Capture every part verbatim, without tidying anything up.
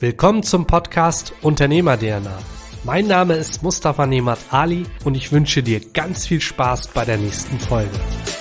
Willkommen zum Podcast Unternehmer-D N A. Mein Name ist Mustafa Nemat Ali und ich wünsche dir ganz viel Spaß bei der nächsten Folge.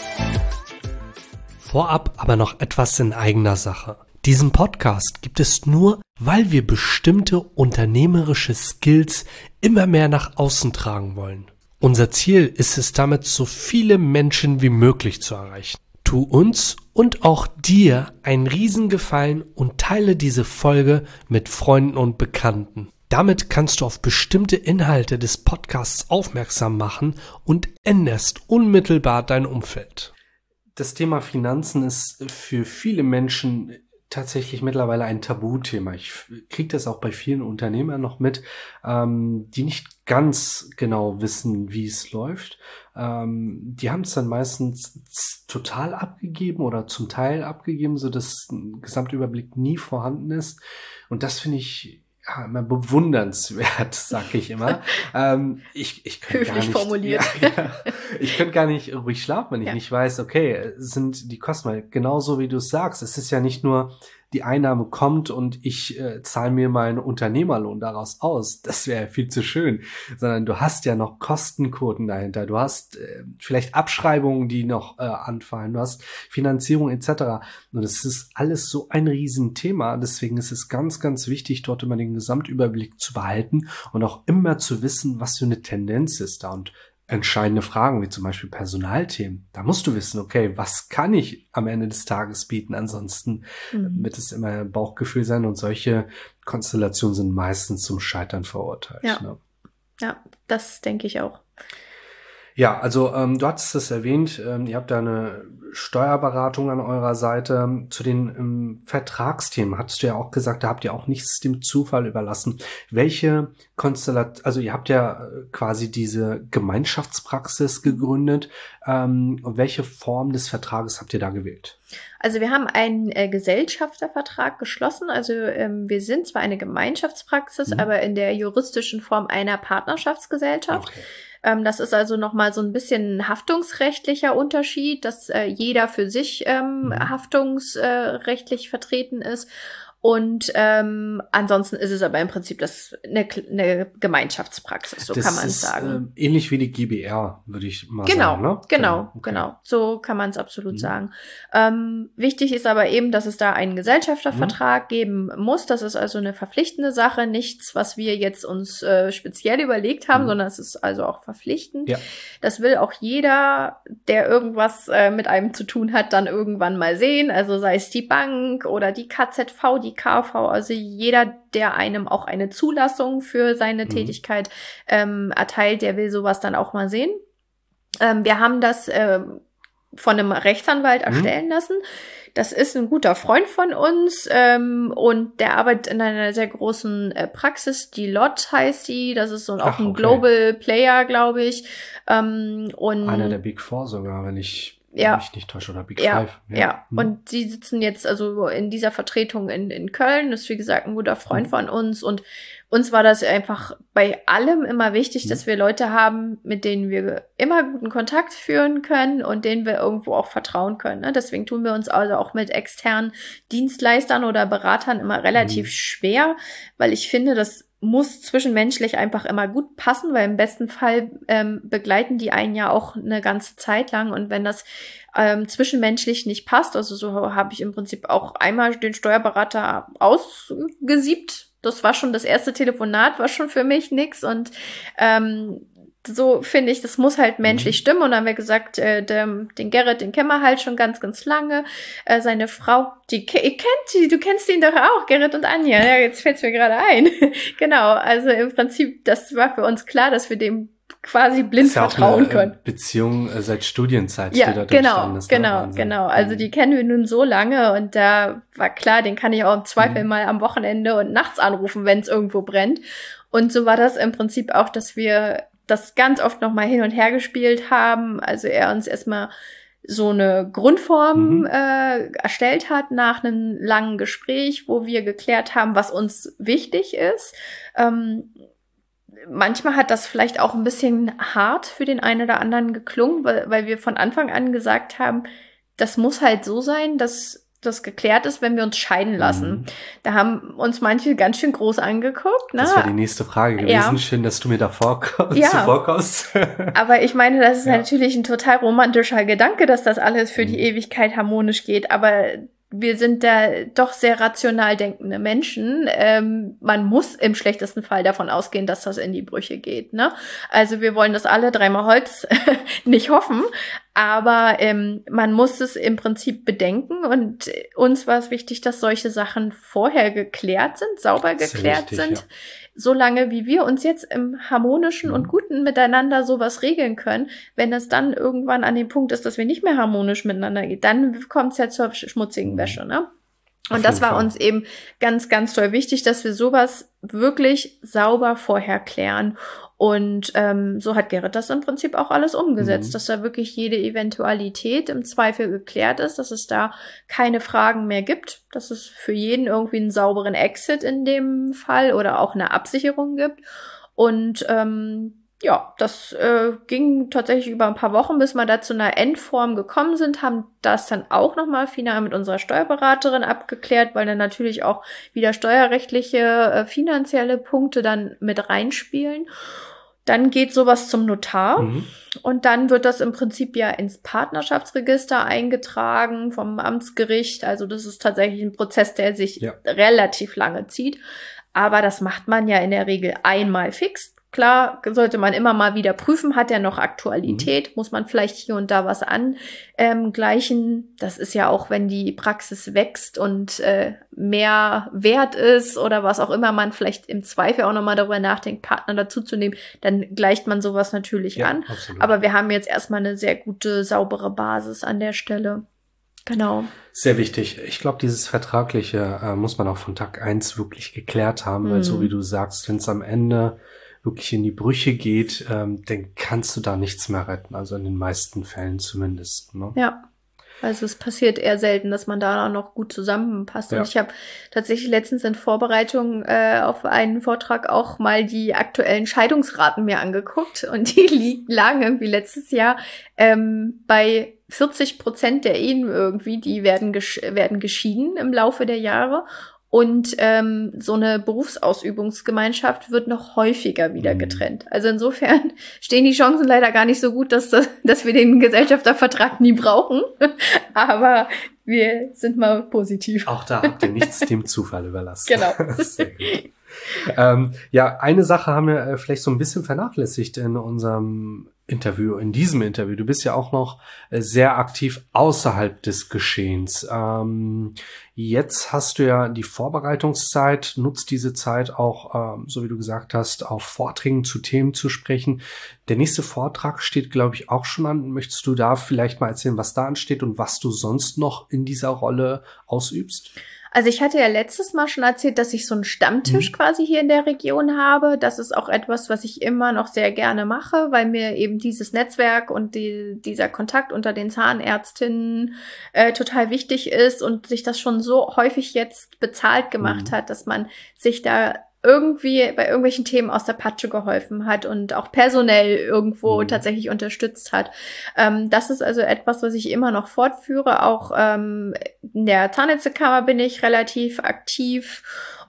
Vorab aber noch etwas in eigener Sache. Diesen Podcast gibt es nur, weil wir bestimmte unternehmerische Skills immer mehr nach außen tragen wollen. Unser Ziel ist es damit, so viele Menschen wie möglich zu erreichen. Tu uns und auch dir einen Riesengefallen und teile diese Folge mit Freunden und Bekannten. Damit kannst du auf bestimmte Inhalte des Podcasts aufmerksam machen und änderst unmittelbar dein Umfeld. Das Thema Finanzen ist für viele Menschen tatsächlich mittlerweile ein Tabuthema. Ich kriege das auch bei vielen Unternehmern noch mit, ähm, die nicht ganz genau wissen, wie es läuft. Ähm, die haben es dann meistens total abgegeben oder zum Teil abgegeben, sodass ein Gesamtüberblick nie vorhanden ist. Und das finde ich ja immer bewundernswert, sage ich immer. ähm, ich ich könnte gar nicht formuliert. Ja, ja, ich könnte gar nicht ruhig schlafen, wenn ich ja. nicht weiß, okay, sind die Kosten, weil genauso wie du es sagst, es ist ja nicht nur die Einnahme kommt und ich äh, zahle mir meinen Unternehmerlohn daraus aus. Das wäre ja viel zu schön. Sondern du hast ja noch Kostenquoten dahinter. Du hast äh, vielleicht Abschreibungen, die noch äh, anfallen. Du hast Finanzierung et cetera. Und es ist alles so ein Riesenthema. Deswegen ist es ganz, ganz wichtig, dort immer den Gesamtüberblick zu behalten und auch immer zu wissen, was für eine Tendenz ist da. Und entscheidende Fragen, wie zum Beispiel Personalthemen. Da musst du wissen, okay, was kann ich am Ende des Tages bieten? Ansonsten mhm. wird es immer Bauchgefühl sein und solche Konstellationen sind meistens zum Scheitern verurteilt. Ja, ne? Ja, das denke ich auch. Ja, also ähm, du hattest es erwähnt, ähm, ihr habt da eine Steuerberatung an eurer Seite. Zu den ähm, Vertragsthemen hattest du ja auch gesagt, da habt ihr auch nichts dem Zufall überlassen. Welche Konstellation, also ihr habt ja äh, quasi diese Gemeinschaftspraxis gegründet. Ähm, welche Form des Vertrages habt ihr da gewählt? Also wir haben einen äh, Gesellschaftervertrag geschlossen. Also ähm, wir sind zwar eine Gemeinschaftspraxis, mhm. aber in der juristischen Form einer Partnerschaftsgesellschaft. Okay. Ähm, das ist also nochmal so ein bisschen ein haftungsrechtlicher Unterschied, dass äh, jeder für sich ähm, mhm. haftungsrechtlich äh, vertreten ist. Und ähm, ansonsten ist es aber im Prinzip das eine, eine Gemeinschaftspraxis, so das kann man es ist, sagen. Äh, ähnlich wie die G b R, würde ich mal genau, sagen. Ne? Genau, genau, okay. genau. So kann man es absolut mhm. sagen. Ähm, wichtig ist aber eben, dass es da einen Gesellschaftervertrag mhm. geben muss. Das ist also eine verpflichtende Sache, nichts, was wir jetzt uns äh, speziell überlegt haben, mhm. sondern es ist also auch verpflichtend. Ja. Das will auch jeder, der irgendwas äh, mit einem zu tun hat, dann irgendwann mal sehen. Also sei es die Bank oder die K Z V, die K V, also jeder, der einem auch eine Zulassung für seine mhm. Tätigkeit ähm, erteilt, der will sowas dann auch mal sehen. Ähm, wir haben das äh, von einem Rechtsanwalt mhm. erstellen lassen. Das ist ein guter Freund von uns ähm, und der arbeitet in einer sehr großen äh, Praxis. Die Lot heißt die. Das ist so auch Ach, ein okay. Global Player, glaube ich. Ähm, und einer der Big Four sogar, wenn ich Ja. mich nicht täusche, oder Big ja, Five. Ja, ja. Hm. Und sie sitzen jetzt also in dieser Vertretung in, in Köln. Das ist, wie gesagt, ein guter Freund hm. von uns. Und uns war das einfach bei allem immer wichtig, hm. dass wir Leute haben, mit denen wir immer guten Kontakt führen können und denen wir irgendwo auch vertrauen können. Ne? Deswegen tun wir uns also auch mit externen Dienstleistern oder Beratern immer relativ hm. schwer, weil ich finde, das muss zwischenmenschlich einfach immer gut passen, weil im besten Fall ähm, begleiten die einen ja auch eine ganze Zeit lang. Und wenn das ähm, zwischenmenschlich nicht passt, also so habe ich im Prinzip auch einmal den Steuerberater ausgesiebt. Das war schon das erste Telefonat, war schon für mich nix. Und ähm, so finde ich, das muss halt menschlich mhm. stimmen. Und dann haben wir gesagt, äh, dem, den Gerrit, den kennen wir halt schon ganz, ganz lange. Äh, seine Frau, die ihr kennt die, du kennst ihn doch auch, Gerrit und Anja. Ja, jetzt fällt's mir gerade ein. Genau, also im Prinzip, das war für uns klar, dass wir dem quasi blind ist ja vertrauen auch eine können. Beziehung äh, seit Studienzeit, ja, die da genau, ist. Genau, ne? genau. Also die kennen wir nun so lange und da war klar, den kann ich auch im Zweifel mhm. mal am Wochenende und nachts anrufen, wenn es irgendwo brennt. Und so war das im Prinzip auch, dass wir das ganz oft noch mal hin und her gespielt haben. Also er uns erstmal so eine Grundform mhm. äh, erstellt hat nach einem langen Gespräch, wo wir geklärt haben, was uns wichtig ist. Ähm, manchmal hat das vielleicht auch ein bisschen hart für den einen oder anderen geklungen, weil, weil wir von Anfang an gesagt haben, das muss halt so sein, dass das geklärt ist, wenn wir uns scheiden lassen. Mhm. Da haben uns manche ganz schön groß angeguckt. Ne? Das wäre die nächste Frage gewesen. Ja. Schön, dass du mir da vorkommst, ja. zuvorkommst. Aber ich meine, das ist ja. natürlich ein total romantischer Gedanke, dass das alles für mhm. die Ewigkeit harmonisch geht. Aber wir sind da doch sehr rational denkende Menschen. Ähm, man muss im schlechtesten Fall davon ausgehen, dass das in die Brüche geht. Ne? Also wir wollen das alle dreimal Holz nicht hoffen, aber ähm, man muss es im Prinzip bedenken. Und uns war es wichtig, dass solche Sachen vorher geklärt sind, sauber geklärt wichtig, sind. Ja. Solange wie wir uns jetzt im harmonischen mhm. und guten Miteinander sowas regeln können, wenn es dann irgendwann an dem Punkt ist, dass wir nicht mehr harmonisch miteinander gehen, dann kommt es ja zur schmutzigen mhm. Wäsche, ne? Und das war Fall. uns eben ganz, ganz toll wichtig, dass wir sowas wirklich sauber vorher klären. Und ähm, so hat Gerrit das im Prinzip auch alles umgesetzt, mhm. dass da wirklich jede Eventualität im Zweifel geklärt ist, dass es da keine Fragen mehr gibt, dass es für jeden irgendwie einen sauberen Exit in dem Fall oder auch eine Absicherung gibt. Und ähm, ja, das äh, ging tatsächlich über ein paar Wochen, bis wir da zu einer Endform gekommen sind, haben das dann auch nochmal final mit unserer Steuerberaterin abgeklärt, weil dann natürlich auch wieder steuerrechtliche, äh, finanzielle Punkte dann mit reinspielen. Dann geht sowas zum Notar mhm. und dann wird das im Prinzip ja ins Partnerschaftsregister eingetragen vom Amtsgericht. Also das ist tatsächlich ein Prozess, der sich ja. relativ lange zieht. Aber das macht man ja in der Regel einmal fix. Klar, sollte man immer mal wieder prüfen, hat er noch Aktualität, mhm. muss man vielleicht hier und da was angleichen. Das ist ja auch, wenn die Praxis wächst und äh, mehr wert ist oder was auch immer, man vielleicht im Zweifel auch nochmal darüber nachdenkt, Partner dazuzunehmen, dann gleicht man sowas natürlich ja, an. Absolut. Aber wir haben jetzt erstmal eine sehr gute, saubere Basis an der Stelle. Genau. Sehr wichtig. Ich glaube, dieses Vertragliche äh, muss man auch von Tag eins wirklich geklärt haben, mhm. weil so wie du sagst, wenn es am Ende wirklich in die Brüche geht, ähm, dann kannst du da nichts mehr retten. Also in den meisten Fällen zumindest. Ne? Ja, also es passiert eher selten, dass man da noch gut zusammenpasst. Ja. Und ich habe tatsächlich letztens in Vorbereitung äh, auf einen Vortrag auch mal die aktuellen Scheidungsraten mir angeguckt. Und die li- lagen irgendwie letztes Jahr ähm, bei vierzig Prozent der Ehen irgendwie, die werden, gesch- werden geschieden im Laufe der Jahre. Und ähm, so eine Berufsausübungsgemeinschaft wird noch häufiger wieder getrennt. Also insofern stehen die Chancen leider gar nicht so gut, dass, das, dass wir den Gesellschaftervertrag nie brauchen. Aber wir sind mal positiv. Auch da habt ihr nichts dem Zufall überlassen. Genau. Sehr gut. Ähm, ja, eine Sache haben wir äh, vielleicht so ein bisschen vernachlässigt in unserem Interview, in diesem Interview. Du bist ja auch noch äh, sehr aktiv außerhalb des Geschehens. Ähm, jetzt hast du ja die Vorbereitungszeit, nutzt diese Zeit auch, ähm, so wie du gesagt hast, auf Vorträgen zu Themen zu sprechen. Der nächste Vortrag steht, glaube ich, auch schon an. Möchtest du da vielleicht mal erzählen, was da ansteht und was du sonst noch in dieser Rolle ausübst? Also ich hatte ja letztes Mal schon erzählt, dass ich so einen Stammtisch mhm. quasi hier in der Region habe. Das ist auch etwas, was ich immer noch sehr gerne mache, weil mir eben dieses Netzwerk und die, dieser Kontakt unter den Zahnärztinnen äh, total wichtig ist und sich das schon so häufig jetzt bezahlt gemacht mhm. hat, dass man sich da irgendwie bei irgendwelchen Themen aus der Patsche geholfen hat und auch personell irgendwo mhm. tatsächlich unterstützt hat. Ähm, das ist also etwas, was ich immer noch fortführe. Auch ähm, in der Zahnärztekammer bin ich relativ aktiv.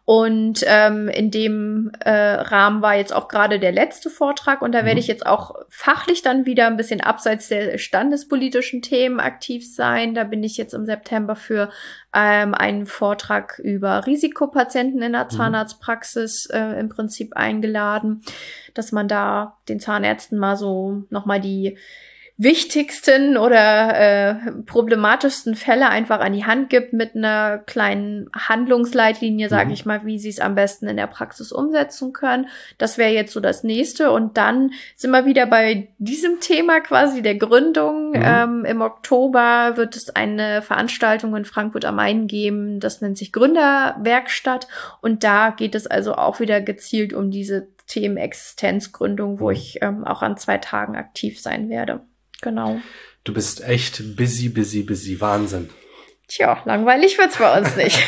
Und ähm, in dem äh, Rahmen war jetzt auch gerade der letzte Vortrag und da mhm. werde ich jetzt auch fachlich dann wieder ein bisschen abseits der standespolitischen Themen aktiv sein. Da bin ich jetzt im September für ähm, einen Vortrag über Risikopatienten in der Zahnarztpraxis äh, im Prinzip eingeladen, dass man da den Zahnärzten mal so nochmal die wichtigsten oder äh, problematischsten Fälle einfach an die Hand gibt mit einer kleinen Handlungsleitlinie, sage mhm. ich mal, wie sie es am besten in der Praxis umsetzen können. Das wäre jetzt so das Nächste. Und dann sind wir wieder bei diesem Thema quasi der Gründung. Mhm. Ähm, im Oktober wird es eine Veranstaltung in Frankfurt am Main geben. Das nennt sich Gründerwerkstatt. Und da geht es also auch wieder gezielt um diese Themen Existenzgründung, wo mhm. ich ähm, auch an zwei Tagen aktiv sein werde. Genau. Du bist echt busy, busy, busy. Wahnsinn. Tja, langweilig wird's bei uns nicht.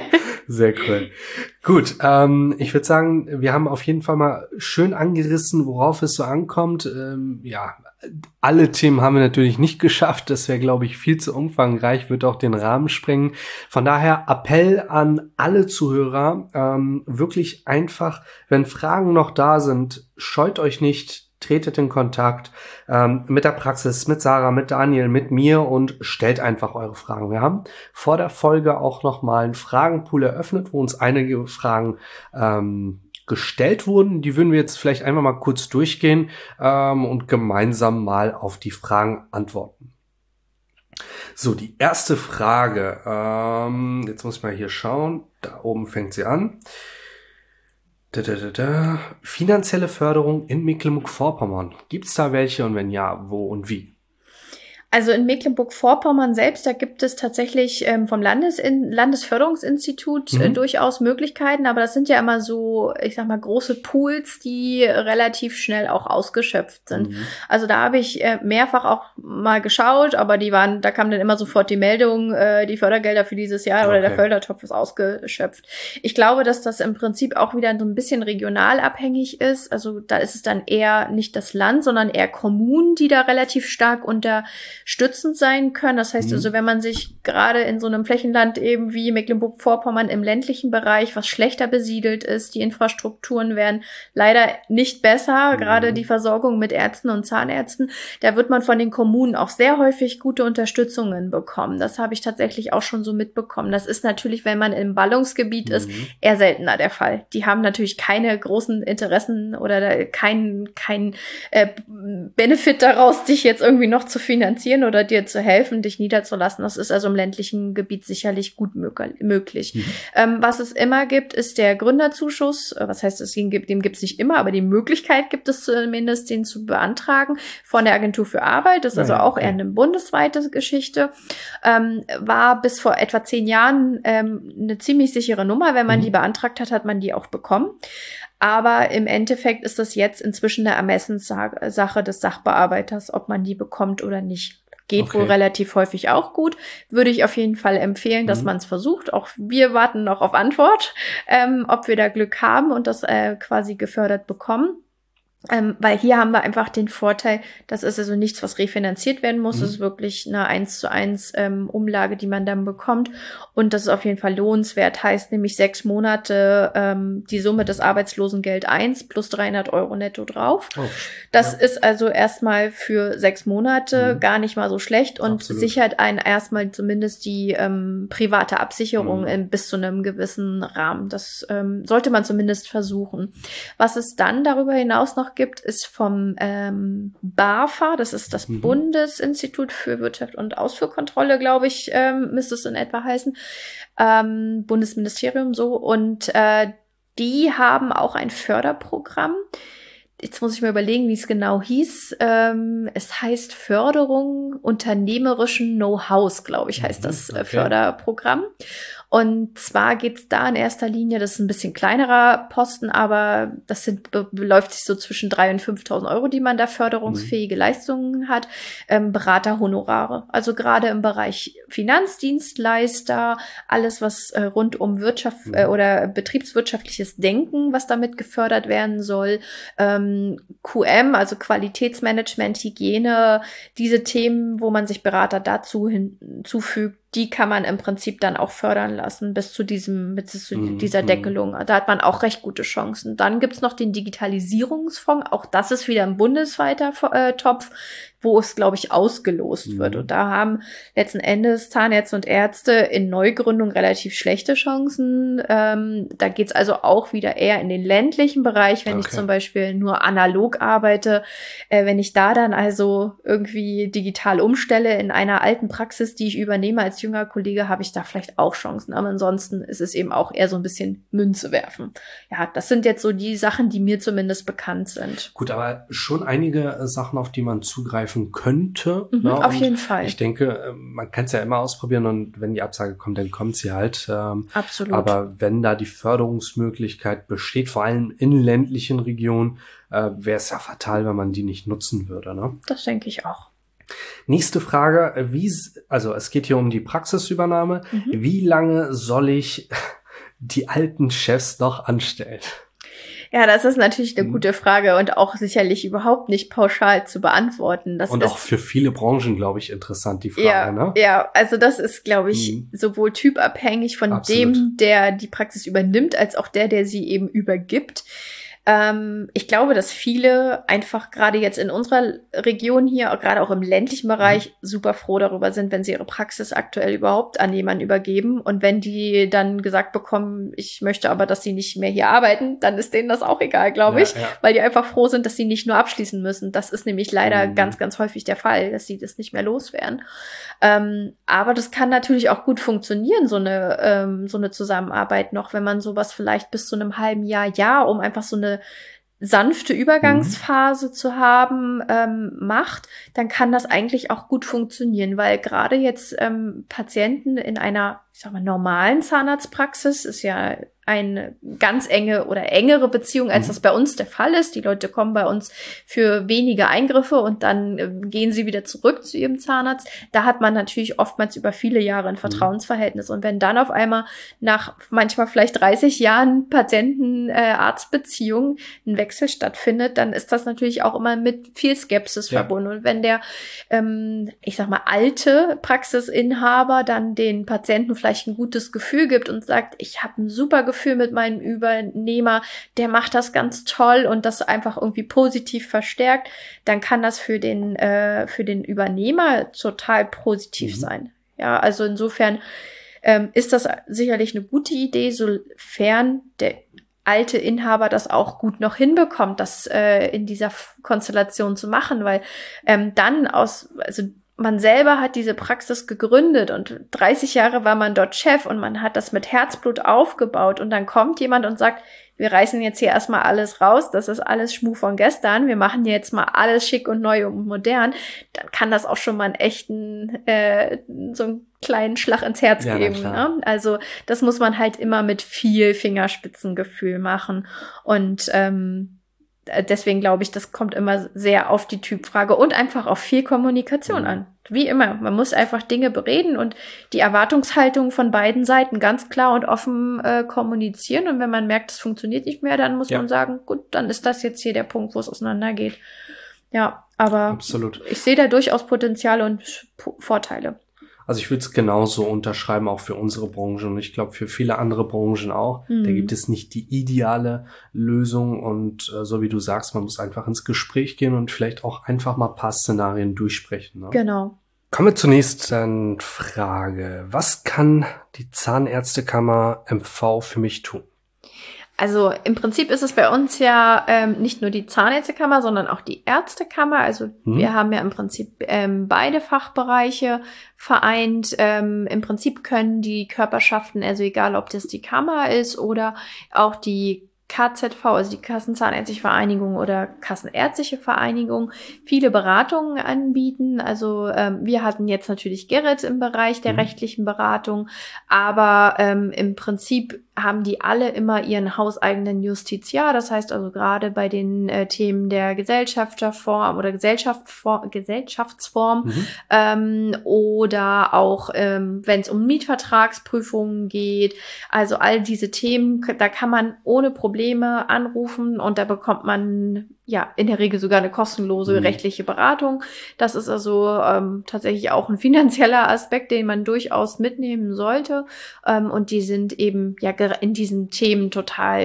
Sehr cool. Gut, ähm, ich würde sagen, wir haben auf jeden Fall mal schön angerissen, worauf es so ankommt. Ähm, ja, alle Themen haben wir natürlich nicht geschafft. Das wäre, glaube ich, viel zu umfangreich, wird auch den Rahmen sprengen. Von daher Appell an alle Zuhörer, ähm, wirklich einfach, wenn Fragen noch da sind, scheut euch nicht, tretet in Kontakt ähm, mit der Praxis, mit Sarah, mit Daniel, mit mir und stellt einfach eure Fragen. Wir haben vor der Folge auch nochmal einen Fragenpool eröffnet, wo uns einige Fragen ähm, gestellt wurden. Die würden wir jetzt vielleicht einfach mal kurz durchgehen ähm, und gemeinsam mal auf die Fragen antworten. So, die erste Frage. Ähm, jetzt muss ich mal hier schauen. Da oben fängt sie an. Da, da, da, da. Finanzielle Förderung in Mecklenburg-Vorpommern. Gibt es da welche und wenn ja, wo und wie? Also in Mecklenburg-Vorpommern selbst, da gibt es tatsächlich ähm, vom Landesin- Landesförderungsinstitut Mhm. äh, durchaus Möglichkeiten, aber das sind ja immer so, ich sag mal, große Pools, die relativ schnell auch ausgeschöpft sind. Mhm. Also da habe ich äh, mehrfach auch mal geschaut, aber die waren, da kam dann immer sofort die Meldung, äh, die Fördergelder für dieses Jahr Okay. oder der Fördertopf ist ausgeschöpft. Ich glaube, dass das im Prinzip auch wieder so ein bisschen regional abhängig ist. Also da ist es dann eher nicht das Land, sondern eher Kommunen, die da relativ stark unter stützend sein können. Das heißt Mhm. also, wenn man sich gerade in so einem Flächenland eben wie Mecklenburg-Vorpommern im ländlichen Bereich, was schlechter besiedelt ist, die Infrastrukturen werden leider nicht besser, Mhm. gerade die Versorgung mit Ärzten und Zahnärzten, da wird man von den Kommunen auch sehr häufig gute Unterstützungen bekommen. Das habe ich tatsächlich auch schon so mitbekommen. Das ist natürlich, wenn man im Ballungsgebiet Mhm. ist, eher seltener der Fall. Die haben natürlich keine großen Interessen oder da keinen kein, äh, Benefit daraus, dich jetzt irgendwie noch zu finanzieren oder dir zu helfen, dich niederzulassen. Das ist also im ländlichen Gebiet sicherlich gut möglich. Mhm. Ähm, was es immer gibt, ist der Gründerzuschuss. Was heißt, es gibt, dem gibt es nicht immer, aber die Möglichkeit gibt es zumindest, den zu beantragen von der Agentur für Arbeit. Das ist also Ja, ja, auch okay. eher eine bundesweite Geschichte. Ähm, war bis vor etwa zehn Jahren ähm, eine ziemlich sichere Nummer. Wenn man Mhm. die beantragt hat, hat man die auch bekommen. Aber im Endeffekt ist das jetzt inzwischen eine Ermessenssache des Sachbearbeiters, ob man die bekommt oder nicht. Geht Okay. wohl relativ häufig auch gut. Würde ich auf jeden Fall empfehlen, dass Mhm. man es versucht. Auch wir warten noch auf Antwort, ähm, ob wir da Glück haben und das äh, quasi gefördert bekommen. Ähm, weil hier haben wir einfach den Vorteil, das ist also nichts, was refinanziert werden muss. Mhm. Das ist wirklich eine eins zu eins ähm, Umlage, die man dann bekommt. Und das ist auf jeden Fall lohnenswert. Heißt nämlich sechs Monate ähm, die Summe des Arbeitslosengeld eins plus dreihundert Euro netto drauf. Oh, Das ja. ist also erstmal für sechs Monate Mhm. gar nicht mal so schlecht und Absolut. sichert einen erstmal zumindest die ähm, private Absicherung Mhm. in, bis zu einem gewissen Rahmen. Das ähm, sollte man zumindest versuchen. Was es dann darüber hinaus noch gibt, ist vom ähm, BAFA, das ist das Mhm. Bundesinstitut für Wirtschaft und Ausfuhrkontrolle, glaube ich, ähm, müsste es in etwa heißen, ähm, Bundesministerium so, und äh, die haben auch ein Förderprogramm. Jetzt muss ich mir überlegen, wie es genau hieß. Ähm, es heißt Förderung unternehmerischen Know-hows, glaube ich, heißt Mhm, das äh, okay. Förderprogramm. Und zwar geht's da in erster Linie, das ist ein bisschen kleinerer Posten, aber das sind, be- beläuft sich so zwischen dreitausend und fünftausend Euro, die man da förderungsfähige Leistungen hat. Ähm, Beraterhonorare, also gerade im Bereich Finanzdienstleister, alles, was äh, rund um Wirtschaft äh, Mhm. oder betriebswirtschaftliches Denken, was damit gefördert werden soll. Ähm, Q M, also Qualitätsmanagement, Hygiene, diese Themen, wo man sich Berater dazu hinzufügt, die kann man im Prinzip dann auch fördern lassen bis zu diesem, bis zu Mhm, dieser mhm. Deckelung. Da hat man auch recht gute Chancen. Dann gibt's noch den Digitalisierungsfonds. Auch das ist wieder ein bundesweiter äh, Topf, wo es, glaube ich, ausgelost Mhm. wird. Und da haben letzten Endes Zahnärzte und Ärzte in Neugründung relativ schlechte Chancen. Ähm, da geht's also auch wieder eher in den ländlichen Bereich, wenn ich Okay. zum Beispiel nur analog arbeite. Äh, wenn ich da dann also irgendwie digital umstelle in einer alten Praxis, die ich übernehme als junger Kollege, habe ich da vielleicht auch Chancen. Aber ansonsten ist es eben auch eher so ein bisschen Münze werfen. Ja, das sind jetzt so die Sachen, die mir zumindest bekannt sind. Gut, aber schon einige äh, Sachen, auf die man zugreifen könnte. Mhm, ne? auf Und jeden Fall. Ich denke, äh, man kann es ja immer ausprobieren und wenn die Absage kommt, dann kommt sie halt. Ähm, Absolut. aber wenn da die Förderungsmöglichkeit besteht, vor allem in ländlichen Regionen, äh, wäre es ja fatal, wenn man die nicht nutzen würde. Ne? Das denke ich auch. Nächste Frage, äh, wie, s- also es geht hier um die Praxisübernahme. Mhm. Wie lange soll ich die alten Chefs noch anstellen? Ja, das ist natürlich eine Mhm. gute Frage und auch sicherlich überhaupt nicht pauschal zu beantworten. Das Und ist, auch für viele Branchen, glaube ich, interessant, die Frage, ja, ne? ja, also das ist, glaube ich, Mhm. sowohl typabhängig von Absolut. dem, der die Praxis übernimmt, als auch der, der sie eben übergibt. Ähm, ich glaube, dass viele einfach gerade jetzt in unserer Region hier, gerade auch im ländlichen Bereich, Mhm. super froh darüber sind, wenn sie ihre Praxis aktuell überhaupt an jemanden übergeben. Und wenn die dann gesagt bekommen, ich möchte aber, dass sie nicht mehr hier arbeiten, dann ist denen das auch egal, glaube Ja, ich, ja. weil die einfach froh sind, dass sie nicht nur abschließen müssen. Das ist nämlich leider Mhm. ganz, ganz häufig der Fall, dass sie das nicht mehr loswerden. Ähm, aber das kann natürlich auch gut funktionieren, so eine, ähm, so eine Zusammenarbeit noch, wenn man sowas vielleicht bis zu einem halben Jahr, Jahr, um einfach so eine sanfte Übergangsphase zu haben, ähm, macht, dann kann das eigentlich auch gut funktionieren, weil gerade jetzt ähm, Patienten in einer, ich sag mal, normalen Zahnarztpraxis ist ja eine ganz enge oder engere Beziehung, als Mhm. das bei uns der Fall ist. Die Leute kommen bei uns für wenige Eingriffe und dann äh, gehen sie wieder zurück zu ihrem Zahnarzt. Da hat man natürlich oftmals über viele Jahre ein Vertrauensverhältnis. Und wenn dann auf einmal nach manchmal vielleicht dreißig Jahren Patienten-Arzt-Beziehung ein Wechsel stattfindet, dann ist das natürlich auch immer mit viel Skepsis Ja. verbunden. Und wenn der, ähm, ich sag mal, alte Praxisinhaber dann den Patienten vielleicht ein gutes Gefühl gibt und sagt, ich habe ein super Gefühl mit meinem Übernehmer, der macht das ganz toll und das einfach irgendwie positiv verstärkt, dann kann das für den, äh, für den Übernehmer total positiv Mhm. sein. Ja, also insofern ähm, ist das sicherlich eine gute Idee, sofern der alte Inhaber das auch gut noch hinbekommt, das äh, in dieser Konstellation zu machen, weil ähm, dann aus, also man selber hat diese Praxis gegründet und dreißig Jahre war man dort Chef und man hat das mit Herzblut aufgebaut und dann kommt jemand und sagt, wir reißen jetzt hier erstmal alles raus, das ist alles Schmuh von gestern, wir machen jetzt mal alles schick und neu und modern, dann kann das auch schon mal einen echten, äh, so einen kleinen Schlag ins Herz Ja, na geben. klar. Ne? Also das muss man halt immer mit viel Fingerspitzengefühl machen und ähm, deswegen glaube ich, das kommt immer sehr auf die Typfrage und einfach auf viel Kommunikation Mhm. an. Wie immer, man muss einfach Dinge bereden und die Erwartungshaltung von beiden Seiten ganz klar und offen äh, kommunizieren. Und wenn man merkt, es funktioniert nicht mehr, dann muss Ja. man sagen, gut, dann ist das jetzt hier der Punkt, wo es auseinandergeht. Ja, aber Absolut. ich sehe da durchaus Potenziale und P- Vorteile. Also ich würde es genauso unterschreiben, auch für unsere Branche und ich glaube für viele andere Branchen auch. Mhm. Da gibt es nicht die ideale Lösung und äh, so wie du sagst, man muss einfach ins Gespräch gehen und vielleicht auch einfach mal ein paar Szenarien durchsprechen. Ne? Genau. Kommen wir zur nächsten Frage. Was kann die Zahnärztekammer M V für mich tun? Also im Prinzip ist es bei uns ja ähm, nicht nur die Zahnärztekammer, sondern auch die Ärztekammer. Also Hm. wir haben ja im Prinzip ähm, beide Fachbereiche vereint. Ähm, im Prinzip können die Körperschaften, also egal ob das die Kammer ist oder auch die K Z V, also die Kassenzahnärztliche Vereinigung oder Kassenärztliche Vereinigung, viele Beratungen anbieten. Also ähm, wir hatten jetzt natürlich Gerrit im Bereich der Mhm. rechtlichen Beratung, aber ähm, im Prinzip haben die alle immer ihren hauseigenen Justiziar. Das heißt also gerade bei den äh, Themen der Gesellschafterform oder Gesellschaftsform, Gesellschaftsform Mhm. ähm, oder auch ähm, wenn es um Mietvertragsprüfungen geht. Also all diese Themen, da kann man ohne Probleme anrufen und da bekommt man ja in der Regel sogar eine kostenlose Mhm. rechtliche Beratung. Das ist also ähm, tatsächlich auch ein finanzieller Aspekt, den man durchaus mitnehmen sollte. Ähm, und die sind eben ja in diesen Themen total,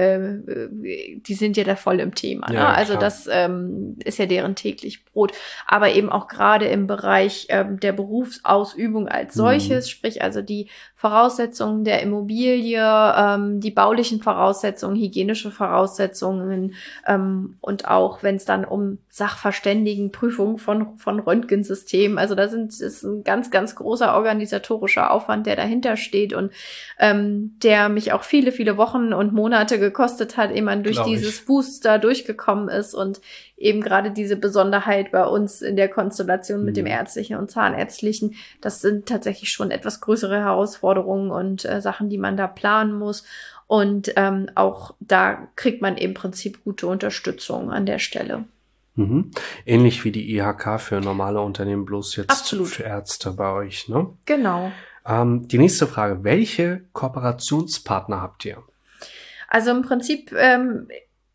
äh, die sind ja da voll im Thema. Ne? Ja, Also klar. das ähm, ist ja deren täglich Brot. Aber eben auch gerade im Bereich ähm, der Berufsausübung als solches, Mhm. sprich also die Voraussetzungen der Immobilie, ähm, die baulichen Voraussetzungen, hygienische Voraussetzungen ähm, und auch wenn es dann um Sachverständigenprüfungen von von Röntgensystemen, also da sind ist ein ganz ganz großer organisatorischer Aufwand, der dahinter steht und ähm, der mich auch viele viele Wochen und Monate gekostet hat, ehe man durch Glaub dieses ich. Booster durchgekommen ist und eben gerade diese Besonderheit bei uns in der Konstellation mit dem Mhm. ärztlichen und zahnärztlichen, das sind tatsächlich schon etwas größere Herausforderungen und äh, Sachen, die man da planen muss. Und ähm, auch da kriegt man im Prinzip gute Unterstützung an der Stelle. Mhm. Ähnlich wie die I H K für normale Unternehmen, bloß jetzt Absolut. für Ärzte bei euch, ne? Genau. Ähm, die nächste Frage. Welche Kooperationspartner habt ihr? Also im Prinzip ähm,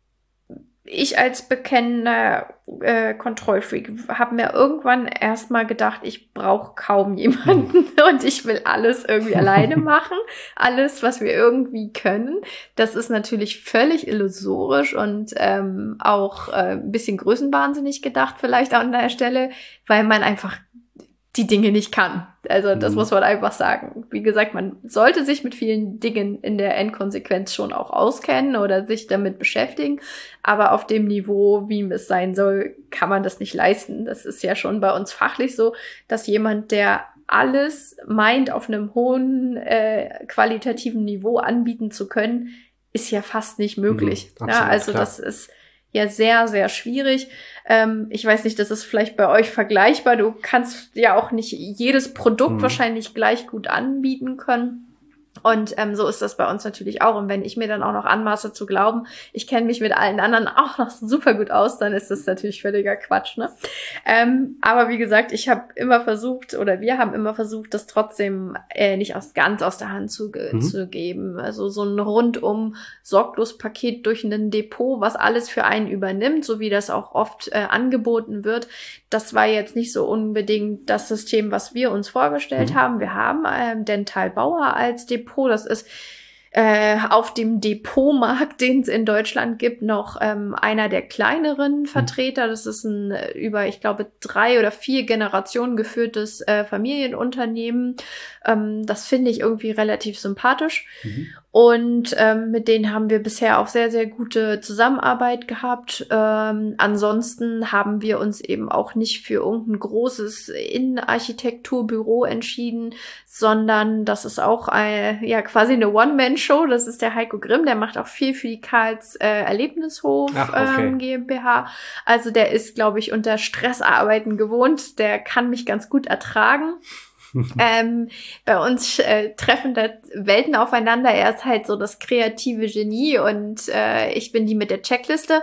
ich als bekennender äh, Kontrollfreak habe mir irgendwann erstmal gedacht, ich brauche kaum jemanden und ich will alles irgendwie alleine machen. Alles, was wir irgendwie können. Das ist natürlich völlig illusorisch und ähm, auch äh, ein bisschen größenwahnsinnig gedacht vielleicht an der Stelle, weil man einfach die Dinge nicht kann. Also das mhm. muss man einfach sagen. Wie gesagt, man sollte sich mit vielen Dingen in der Endkonsequenz schon auch auskennen oder sich damit beschäftigen. Aber auf dem Niveau, wie es sein soll, kann man das nicht leisten. Das ist ja schon bei uns fachlich so, dass jemand, der alles meint, auf einem hohen äh, qualitativen Niveau anbieten zu können, ist ja fast nicht möglich. Mhm, absolut, ja, also klar. Das ist ja sehr, sehr schwierig. Ähm, ich weiß nicht, das ist vielleicht bei euch vergleichbar. Du kannst ja auch nicht jedes Produkt mhm. wahrscheinlich gleich gut anbieten können. Und ähm, so ist das bei uns natürlich auch. Und wenn ich mir dann auch noch anmaße zu glauben, ich kenne mich mit allen anderen auch noch super gut aus, dann ist das natürlich völliger Quatsch, ne? Ähm, aber wie gesagt, ich habe immer versucht, oder wir haben immer versucht, das trotzdem äh, nicht aus, ganz aus der Hand zu, mhm. zu geben. Also so ein rundum sorglos Paket durch ein Depot, was alles für einen übernimmt, so wie das auch oft äh, angeboten wird. Das war jetzt nicht so unbedingt das System, was wir uns vorgestellt mhm. haben. Wir haben ähm, Dental Bauer als Depot. Das ist äh, auf dem Depotmarkt, den es in Deutschland gibt, noch ähm, einer der kleineren Vertreter. Das ist ein über, ich glaube, drei oder vier Generationen geführtes äh, Familienunternehmen. Ähm, das finde ich irgendwie relativ sympathisch. Mhm. Und ähm, mit denen haben wir bisher auch sehr, sehr gute Zusammenarbeit gehabt. Ähm, ansonsten haben wir uns eben auch nicht für irgendein großes Innenarchitekturbüro entschieden, sondern das ist auch ein, ja quasi eine One-Man-Show. Das ist der Heiko Grimm, der macht auch viel für die Karls äh, Erlebnishof Ach, okay. ähm, GmbH. Also der ist, glaube ich, unter Stressarbeiten gewohnt. Der kann mich ganz gut ertragen. ähm, bei uns äh, treffen da Welten aufeinander. Er ist halt so das kreative Genie und äh, ich bin die mit der Checkliste.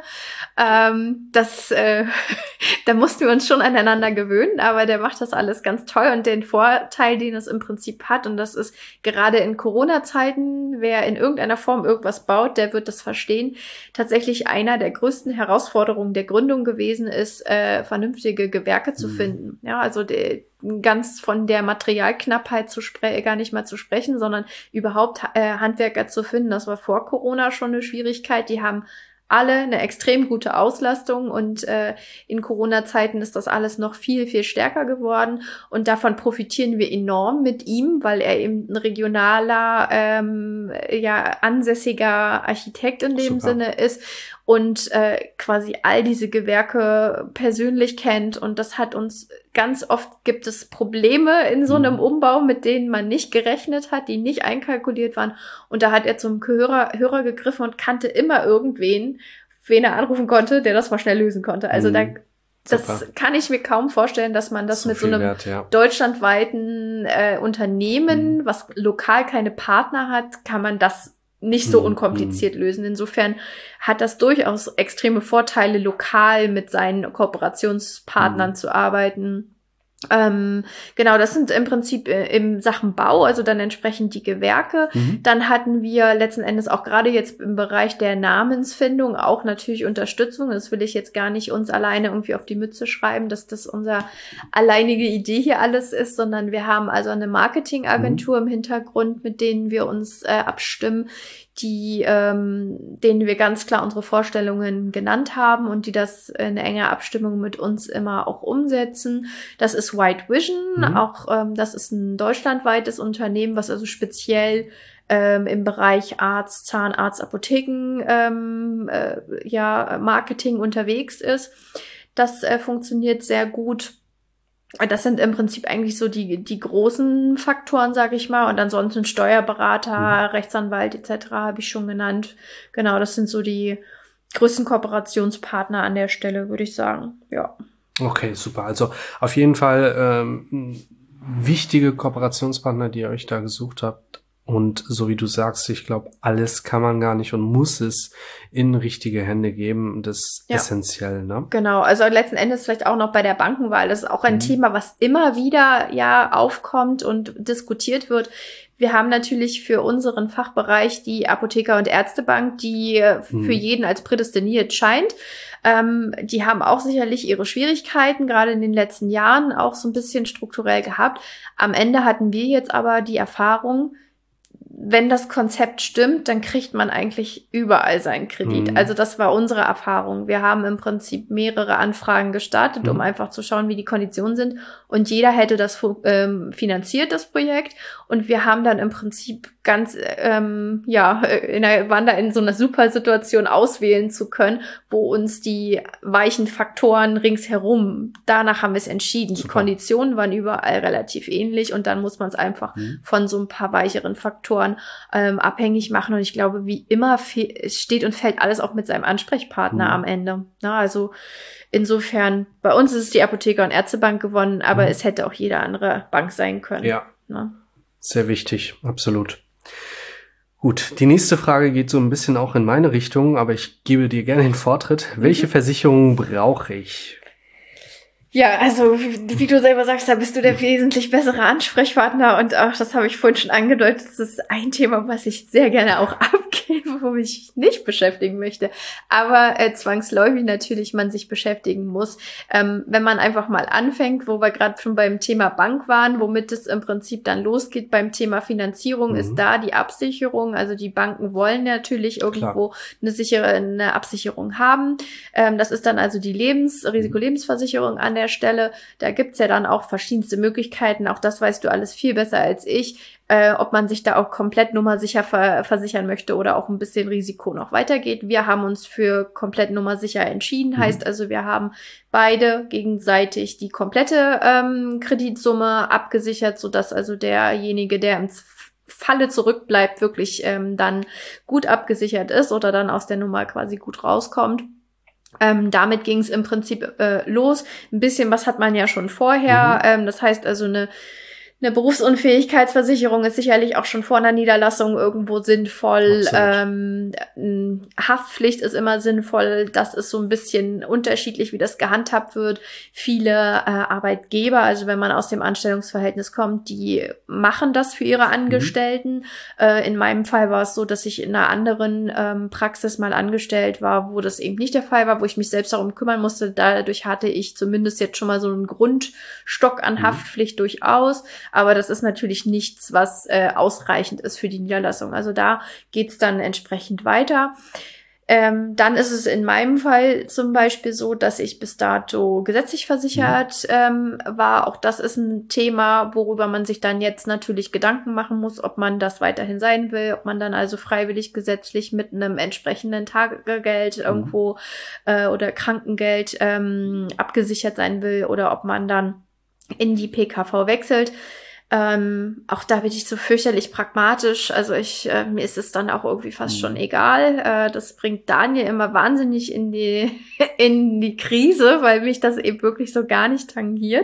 Ähm, das, äh, da mussten wir uns schon aneinander gewöhnen, aber der macht das alles ganz toll und den Vorteil, den es im Prinzip hat, und das ist gerade in Corona-Zeiten, wer in irgendeiner Form irgendwas baut, der wird das verstehen, tatsächlich einer der größten Herausforderungen der Gründung gewesen ist, äh, vernünftige Gewerke zu mhm. finden. Ja, also die, ganz von der Materialknappheit zu spre- gar nicht mal zu sprechen, sondern überhaupt äh, Handwerker zu finden. Das war vor Corona schon eine Schwierigkeit. Die haben alle eine extrem gute Auslastung und äh, in Corona-Zeiten ist das alles noch viel, viel stärker geworden und davon profitieren wir enorm mit ihm, weil er eben ein regionaler, ähm, ja, ansässiger Architekt in dem Super. Sinne ist und äh, quasi all diese Gewerke persönlich kennt, und das hat uns ganz oft gibt es Probleme in so einem mhm. Umbau, mit denen man nicht gerechnet hat, die nicht einkalkuliert waren, und da hat er zum Hörer, Hörer gegriffen und kannte immer irgendwen, wen er anrufen konnte, der das mal schnell lösen konnte. Also mhm. da das Super. Kann ich mir kaum vorstellen, dass man das so mit so einem wert, ja. deutschlandweiten äh, Unternehmen, mhm. was lokal keine Partner hat, kann man das nicht so unkompliziert mm. lösen. Insofern hat das durchaus extreme Vorteile, lokal mit seinen Kooperationspartnern mm. zu arbeiten. Ähm, genau, das sind im Prinzip äh, im Sachen Bau, also dann entsprechend die Gewerke. Mhm. Dann hatten wir letzten Endes auch gerade jetzt im Bereich der Namensfindung auch natürlich Unterstützung. Das will ich jetzt gar nicht uns alleine irgendwie auf die Mütze schreiben, dass das unser alleinige Idee hier alles ist, sondern wir haben also eine Marketingagentur mhm. im Hintergrund, mit denen wir uns äh, abstimmen, die, ähm, denen wir ganz klar unsere Vorstellungen genannt haben und die das in enger Abstimmung mit uns immer auch umsetzen. Das ist White Vision, mhm. auch ähm, das ist ein deutschlandweites Unternehmen, was also speziell ähm, im Bereich Arzt, Zahnarzt, Apotheken, ähm, äh, ja, Marketing unterwegs ist. Das äh, funktioniert sehr gut. Das sind im Prinzip eigentlich so die die großen Faktoren, sage ich mal. Und ansonsten Steuerberater, mhm. Rechtsanwalt et cetera habe ich schon genannt. Genau, das sind so die größten Kooperationspartner an der Stelle, würde ich sagen. Ja. Okay, super. Also auf jeden Fall ähm, wichtige Kooperationspartner, die ihr euch da gesucht habt. Und so wie du sagst, ich glaube, alles kann man gar nicht und muss es in richtige Hände geben. Das ist ja essentiell, ne? Genau, also letzten Endes vielleicht auch noch bei der Bankenwahl. Das ist auch ein mhm. Thema, was immer wieder ja aufkommt und diskutiert wird. Wir haben natürlich für unseren Fachbereich die Apotheker- und Ärztebank, die hm. für jeden als prädestiniert scheint. Ähm, die haben auch sicherlich ihre Schwierigkeiten, gerade in den letzten Jahren auch so ein bisschen strukturell gehabt. Am Ende hatten wir jetzt aber die Erfahrung, wenn das Konzept stimmt, dann kriegt man eigentlich überall seinen Kredit. Mhm. Also das war unsere Erfahrung. Wir haben im Prinzip mehrere Anfragen gestartet, mhm. um einfach zu schauen, wie die Konditionen sind. Und jeder hätte das ähm, finanziert, das Projekt. Und wir haben dann im Prinzip ganz, ähm, ja, in der, waren da in so einer super Situation auswählen zu können, wo uns die weichen Faktoren ringsherum, danach haben wir es entschieden. Super. Die Konditionen waren überall relativ ähnlich und dann muss man es einfach mhm. von so ein paar weicheren Faktoren ähm, abhängig machen. Und ich glaube, wie immer fe- es steht und fällt alles auch mit seinem Ansprechpartner mhm. am Ende. Na, also insofern, bei uns ist es die Apotheker- und Ärztebank gewonnen, aber mhm. es hätte auch jede andere Bank sein können. Ja, na? Sehr wichtig, absolut. Gut, die nächste Frage geht so ein bisschen auch in meine Richtung, aber ich gebe dir gerne den Vortritt. Mhm. Welche Versicherungen brauche ich? Ja, also wie du selber sagst, da bist du der wesentlich bessere Ansprechpartner und auch, das habe ich vorhin schon angedeutet, das ist ein Thema, was ich sehr gerne auch abgebe, wo ich nicht beschäftigen möchte, aber äh, zwangsläufig natürlich man sich beschäftigen muss. Ähm, wenn man einfach mal anfängt, wo wir gerade schon beim Thema Bank waren, womit es im Prinzip dann losgeht beim Thema Finanzierung, mhm. ist da die Absicherung, also die Banken wollen natürlich irgendwo Klar. eine sichere eine Absicherung haben. Ähm, das ist dann also die Lebens-, Risikolebensversicherung an der Stelle. Da gibt's ja dann auch verschiedenste Möglichkeiten. Auch das weißt du alles viel besser als ich, äh, ob man sich da auch komplett nummersicher ver- versichern möchte oder auch ein bisschen Risiko noch weitergeht. Wir haben uns für komplett nummersicher entschieden. Mhm. Heißt also, wir haben beide gegenseitig die komplette ähm, Kreditsumme abgesichert, sodass also derjenige, der im Falle zurückbleibt, wirklich ähm, dann gut abgesichert ist oder dann aus der Nummer quasi gut rauskommt. Ähm, damit ging es im Prinzip äh, los. Ein bisschen was hat man ja schon vorher. Mhm. Ähm, das heißt also eine Eine Berufsunfähigkeitsversicherung ist sicherlich auch schon vor einer Niederlassung irgendwo sinnvoll. Ähm, Haftpflicht ist immer sinnvoll. Das ist so ein bisschen unterschiedlich, wie das gehandhabt wird. Viele äh, Arbeitgeber, also wenn man aus dem Anstellungsverhältnis kommt, die machen das für ihre Angestellten. Mhm. Äh, in meinem Fall war es so, dass ich in einer anderen ähm, Praxis mal angestellt war, wo das eben nicht der Fall war, wo ich mich selbst darum kümmern musste. Dadurch hatte ich zumindest jetzt schon mal so einen Grundstock an mhm. Haftpflicht durchaus. Aber das ist natürlich nichts, was äh, ausreichend ist für die Niederlassung. Also da geht's dann entsprechend weiter. Ähm, dann ist es in meinem Fall zum Beispiel so, dass ich bis dato gesetzlich versichert ähm, war. Auch das ist ein Thema, worüber man sich dann jetzt natürlich Gedanken machen muss, ob man das weiterhin sein will, ob man dann also freiwillig gesetzlich mit einem entsprechenden Tagegeld mhm. irgendwo äh, oder Krankengeld ähm, abgesichert sein will oder ob man dann in die P K V wechselt. Ähm, auch da bin ich so fürchterlich pragmatisch. Also ich, äh, mir ist es dann auch irgendwie fast mhm. schon egal. Äh, das bringt Daniel immer wahnsinnig in die, in die Krise, weil mich das eben wirklich so gar nicht tangiert.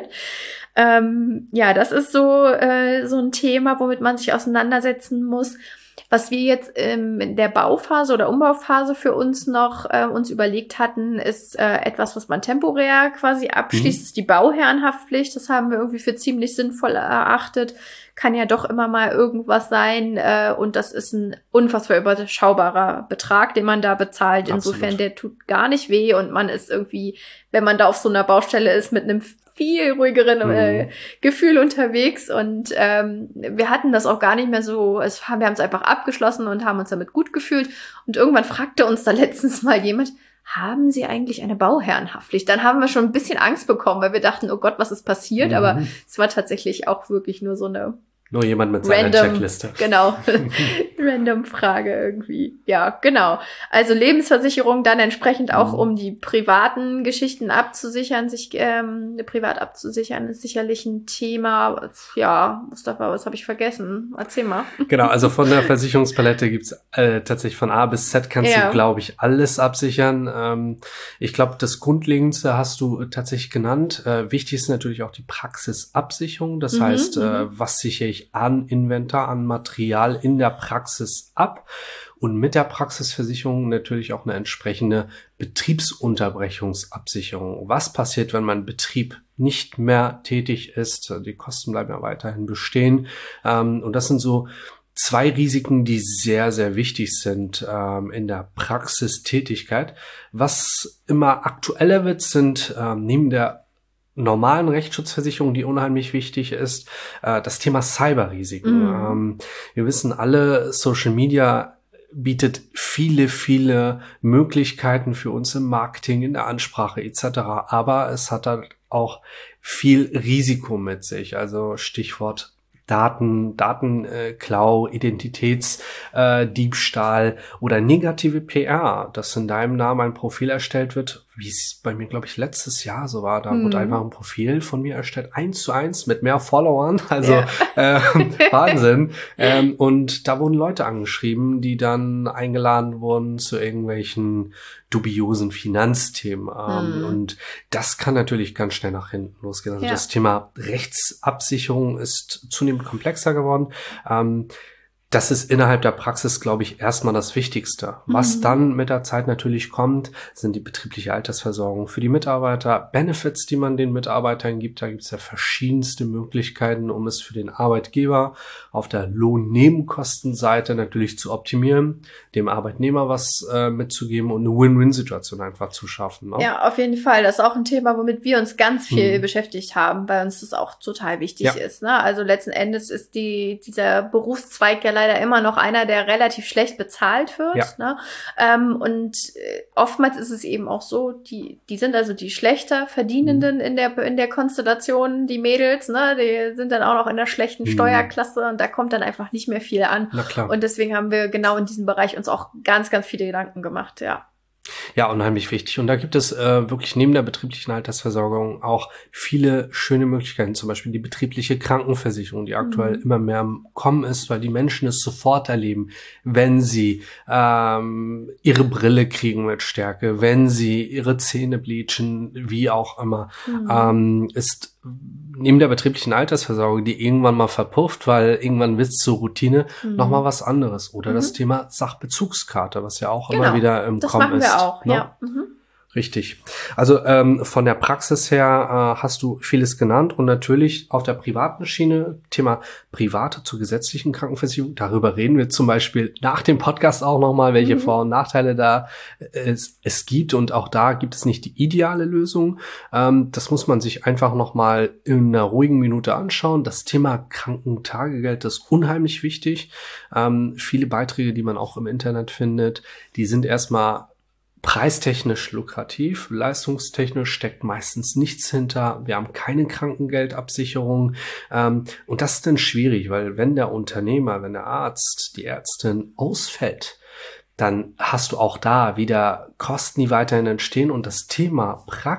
Ähm, ja, das ist so, äh, so ein Thema, womit man sich auseinandersetzen muss. Was wir jetzt ähm, in der Bauphase oder Umbauphase für uns noch äh, uns überlegt hatten, ist äh, etwas, was man temporär quasi abschließt, mhm. ist die Bauherrenhaftpflicht. Das haben wir irgendwie für ziemlich sinnvoll erachtet. Kann ja doch immer mal irgendwas sein. Äh, und das ist ein unfassbar überschaubarer Betrag, den man da bezahlt. Absolut. Insofern, der tut gar nicht weh. Und man ist irgendwie, wenn man da auf so einer Baustelle ist, mit einem viel ruhigeren äh, mhm. Gefühl unterwegs und ähm, wir hatten das auch gar nicht mehr so, es, wir haben es einfach abgeschlossen und haben uns damit gut gefühlt und irgendwann fragte uns da letztens mal jemand, haben Sie eigentlich eine Bauherrenhaftpflicht? Dann haben wir schon ein bisschen Angst bekommen, weil wir dachten, oh Gott, was ist passiert? Mhm. Aber es war tatsächlich auch wirklich nur so eine Nur jemand mit seiner random, Checkliste. Genau. Random Frage irgendwie. Ja, genau. Also Lebensversicherung dann entsprechend auch, mhm. um die privaten Geschichten abzusichern, sich ähm, privat abzusichern, ist sicherlich ein Thema. Ja, Mustafa, was habe ich vergessen? Erzähl mal. Genau, also von der Versicherungspalette gibt's äh, tatsächlich von A bis Z kannst ja. du, glaube ich, alles absichern. Ähm, ich glaube, das Grundlegendste hast du tatsächlich genannt. Äh, wichtig ist natürlich auch die Praxisabsicherung. Das mhm, heißt, äh, was sichere ich an Inventar, an Material in der Praxis ab und mit der Praxisversicherung natürlich auch eine entsprechende Betriebsunterbrechungsabsicherung. Was passiert, wenn mein Betrieb nicht mehr tätig ist? Die Kosten bleiben ja weiterhin bestehen. Und das sind so zwei Risiken, die sehr, sehr wichtig sind ähm, in der Praxistätigkeit. Was immer aktueller wird, sind ähm, neben der normalen Rechtsschutzversicherung, die unheimlich wichtig ist, äh, das Thema Cyberrisiken. Mhm. Ähm, wir wissen alle, Social Media bietet viele, viele Möglichkeiten für uns im Marketing, in der Ansprache et cetera. Aber es hat halt auch viel Risiko mit sich. Also Stichwort Daten, Datenklau, äh, Identitätsdiebstahl äh, oder negative P R, dass in deinem Namen ein Profil erstellt wird, wie es bei mir, glaube ich, letztes Jahr so war. Da hm. wurde einfach ein Profil von mir erstellt, eins zu eins mit mehr Followern, also ja. äh, Wahnsinn. Ähm, und da wurden Leute angeschrieben, die dann eingeladen wurden zu irgendwelchen dubiosen Finanzthemen. Ähm, hm. Und das kann natürlich ganz schnell nach hinten losgehen. Also ja. das Thema Rechtsabsicherung ist zunehmend komplexer geworden. Ähm, Das ist innerhalb der Praxis, glaube ich, erstmal das Wichtigste. Was mhm. dann mit der Zeit natürlich kommt, sind die betriebliche Altersversorgung für die Mitarbeiter, Benefits, die man den Mitarbeitern gibt. Da gibt es ja verschiedenste Möglichkeiten, um es für den Arbeitgeber auf der Lohnnebenkostenseite natürlich zu optimieren, dem Arbeitnehmer was äh, mitzugeben und eine Win-Win-Situation einfach zu schaffen. Ne? Ja, auf jeden Fall. Das ist auch ein Thema, womit wir uns ganz viel mhm. beschäftigt haben, weil uns das auch total wichtig ja. ist. Ne? Also letzten Endes ist die dieser Berufszweig ja leider immer noch einer, der relativ schlecht bezahlt wird. Ja. Ne? Ähm, und äh, oftmals ist es eben auch so, die die sind also die schlechter Verdienenden mhm. in der in der Konstellation, die Mädels, ne, die sind dann auch noch in der schlechten mhm. Steuerklasse und da kommt dann einfach nicht mehr viel an. Na klar. Und deswegen haben wir genau in diesem Bereich uns auch ganz, ganz viele Gedanken gemacht, ja. Ja, unheimlich wichtig. Und da gibt es äh, wirklich neben der betrieblichen Altersversorgung auch viele schöne Möglichkeiten. Zum Beispiel die betriebliche Krankenversicherung, die aktuell mhm. immer mehr im Kommen ist, weil die Menschen es sofort erleben, wenn sie ähm, ihre Brille kriegen mit Stärke, wenn sie ihre Zähne bleachen, wie auch immer. Mhm. Ähm, ist neben der betrieblichen Altersversorgung, die irgendwann mal verpufft, weil irgendwann wird es zur Routine, mhm. nochmal was anderes. Oder mhm. das Thema Sachbezugskarte, was ja auch genau. immer wieder im das Kommen ist. Das machen wir auch, ne? ja. Mhm. Richtig. Also ähm, von der Praxis her äh, hast du vieles genannt und natürlich auf der privaten Schiene, Thema private zur gesetzlichen Krankenversicherung, darüber reden wir zum Beispiel nach dem Podcast auch nochmal, welche mhm. Vor- und Nachteile da es, es gibt und auch da gibt es nicht die ideale Lösung. Ähm, das muss man sich einfach nochmal in einer ruhigen Minute anschauen. Das Thema Krankentagegeld ist unheimlich wichtig. Ähm, viele Beiträge, die man auch im Internet findet, die sind erstmal preistechnisch lukrativ, leistungstechnisch steckt meistens nichts hinter. Wir haben keine Krankengeldabsicherung. Ähm, und das ist dann schwierig, weil wenn der Unternehmer, wenn der Arzt, die Ärztin ausfällt, dann hast du auch da wieder Kosten, die weiterhin entstehen. Und das Thema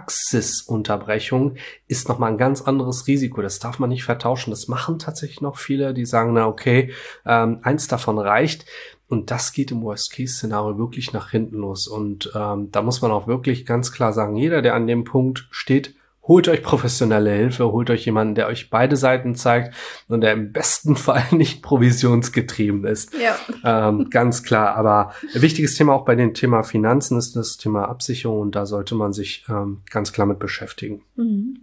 Praxisunterbrechung ist nochmal ein ganz anderes Risiko. Das darf man nicht vertauschen. Das machen tatsächlich noch viele, die sagen, na okay, ähm, eins davon reicht. Und das geht im Worst-Case-Szenario wirklich nach hinten los. Und ähm, da muss man auch wirklich ganz klar sagen, jeder, der an dem Punkt steht, holt euch professionelle Hilfe, holt euch jemanden, der euch beide Seiten zeigt und der im besten Fall nicht provisionsgetrieben ist. Ja. Ähm, ganz klar. Aber ein wichtiges Thema auch bei dem Thema Finanzen ist das Thema Absicherung und da sollte man sich ähm, ganz klar mit beschäftigen. Mhm.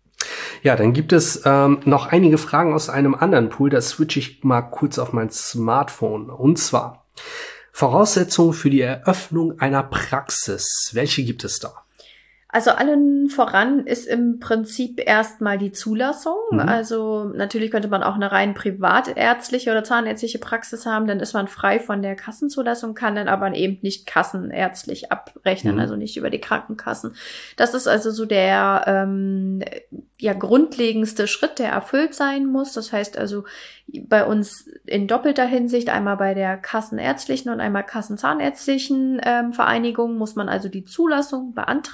Ja, dann gibt es ähm, noch einige Fragen aus einem anderen Pool. Da switche ich mal kurz auf mein Smartphone. Und zwar Voraussetzungen für die Eröffnung einer Praxis. Welche gibt es da? Also allen voran ist im Prinzip erstmal die Zulassung. Mhm. Also natürlich könnte man auch eine rein privatärztliche oder zahnärztliche Praxis haben, dann ist man frei von der Kassenzulassung, kann dann aber eben nicht kassenärztlich abrechnen, mhm. also nicht über die Krankenkassen. Das ist also so der ähm, ja grundlegendste Schritt, der erfüllt sein muss. Das heißt also bei uns in doppelter Hinsicht, einmal bei der kassenärztlichen und einmal kassenzahnärztlichen ähm, Vereinigung muss man also die Zulassung beantragen.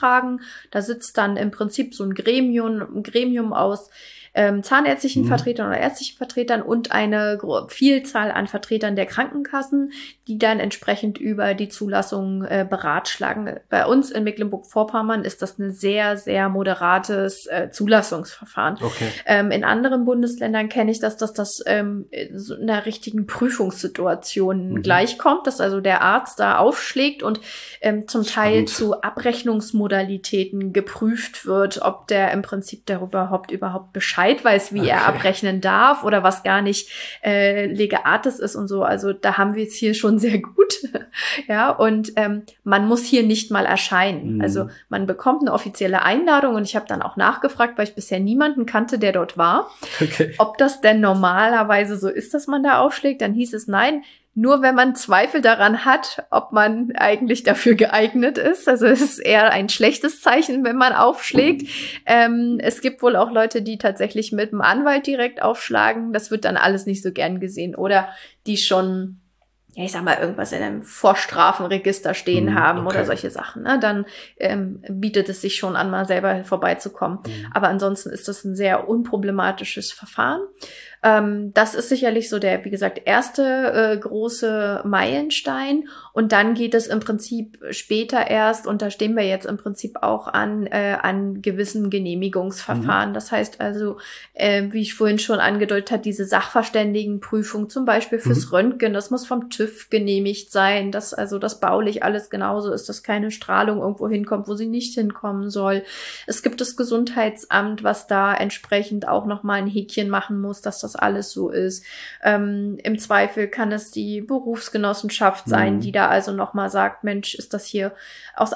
Da sitzt dann im Prinzip so ein Gremium, ein Gremium aus ähm, zahnärztlichen mhm. Vertretern oder ärztlichen Vertretern und eine Vielzahl an Vertretern der Krankenkassen, die dann entsprechend über die Zulassung äh, beratschlagen. Bei uns in Mecklenburg-Vorpommern ist das ein sehr, sehr moderates äh, Zulassungsverfahren. Okay. Ähm, in anderen Bundesländern kenne ich das, dass das ähm, so in einer richtigen Prüfungssituation mhm. gleichkommt, dass also der Arzt da aufschlägt und ähm, zum Teil Spannend. zu Abrechnungsmodalitäten geprüft wird, ob der im Prinzip darüber überhaupt, überhaupt Bescheid weiß, wie okay. er abrechnen darf oder was gar nicht äh, lege artis ist und so. Also da haben wir es hier schon sehr gut. Ja, und ähm, man muss hier nicht mal erscheinen. Mhm. Also man bekommt eine offizielle Einladung und ich habe dann auch nachgefragt, weil ich bisher niemanden kannte, der dort war, okay. ob das denn normalerweise so ist, dass man da aufschlägt. Dann hieß es nein. Nur wenn man Zweifel daran hat, ob man eigentlich dafür geeignet ist. Also es ist eher ein schlechtes Zeichen, wenn man aufschlägt. Ähm, es gibt wohl auch Leute, die tatsächlich mit dem Anwalt direkt aufschlagen. Das wird dann alles nicht so gern gesehen. Oder die schon, ja, ich sag mal, irgendwas in einem Vorstrafenregister stehen mm, haben okay. oder solche Sachen. Ne? Dann ähm, bietet es sich schon an, mal selber vorbeizukommen. Mm. Aber ansonsten ist das ein sehr unproblematisches Verfahren. Ähm, das ist sicherlich so der, wie gesagt, erste äh, große Meilenstein. Und dann geht es im Prinzip später erst, und da stehen wir jetzt im Prinzip auch an, äh, an gewissen Genehmigungsverfahren. Mhm. Das heißt also, äh, wie ich vorhin schon angedeutet habe, diese Sachverständigenprüfung zum Beispiel fürs mhm. Röntgen, das muss vom TÜV genehmigt sein, dass also das baulich alles genauso ist, dass keine Strahlung irgendwo hinkommt, wo sie nicht hinkommen soll. Es gibt das Gesundheitsamt, was da entsprechend auch nochmal ein Häkchen machen muss, dass das alles so ist. Ähm, im Zweifel kann es die Berufsgenossenschaft sein, mhm. die da also nochmal sagt, Mensch, ist das hier aus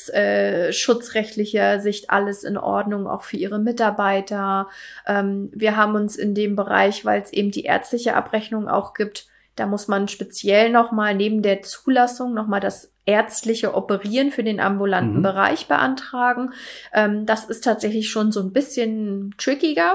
arbeitsschutzrechtlicher äh, Sicht alles in Ordnung, auch für ihre Mitarbeiter. Ähm, wir haben uns in dem Bereich, weil es eben die ärztliche Abrechnung auch gibt, da muss man speziell nochmal neben der Zulassung nochmal das ärztliche Operieren für den ambulanten mhm. Bereich beantragen. Ähm, das ist tatsächlich schon so ein bisschen trickiger.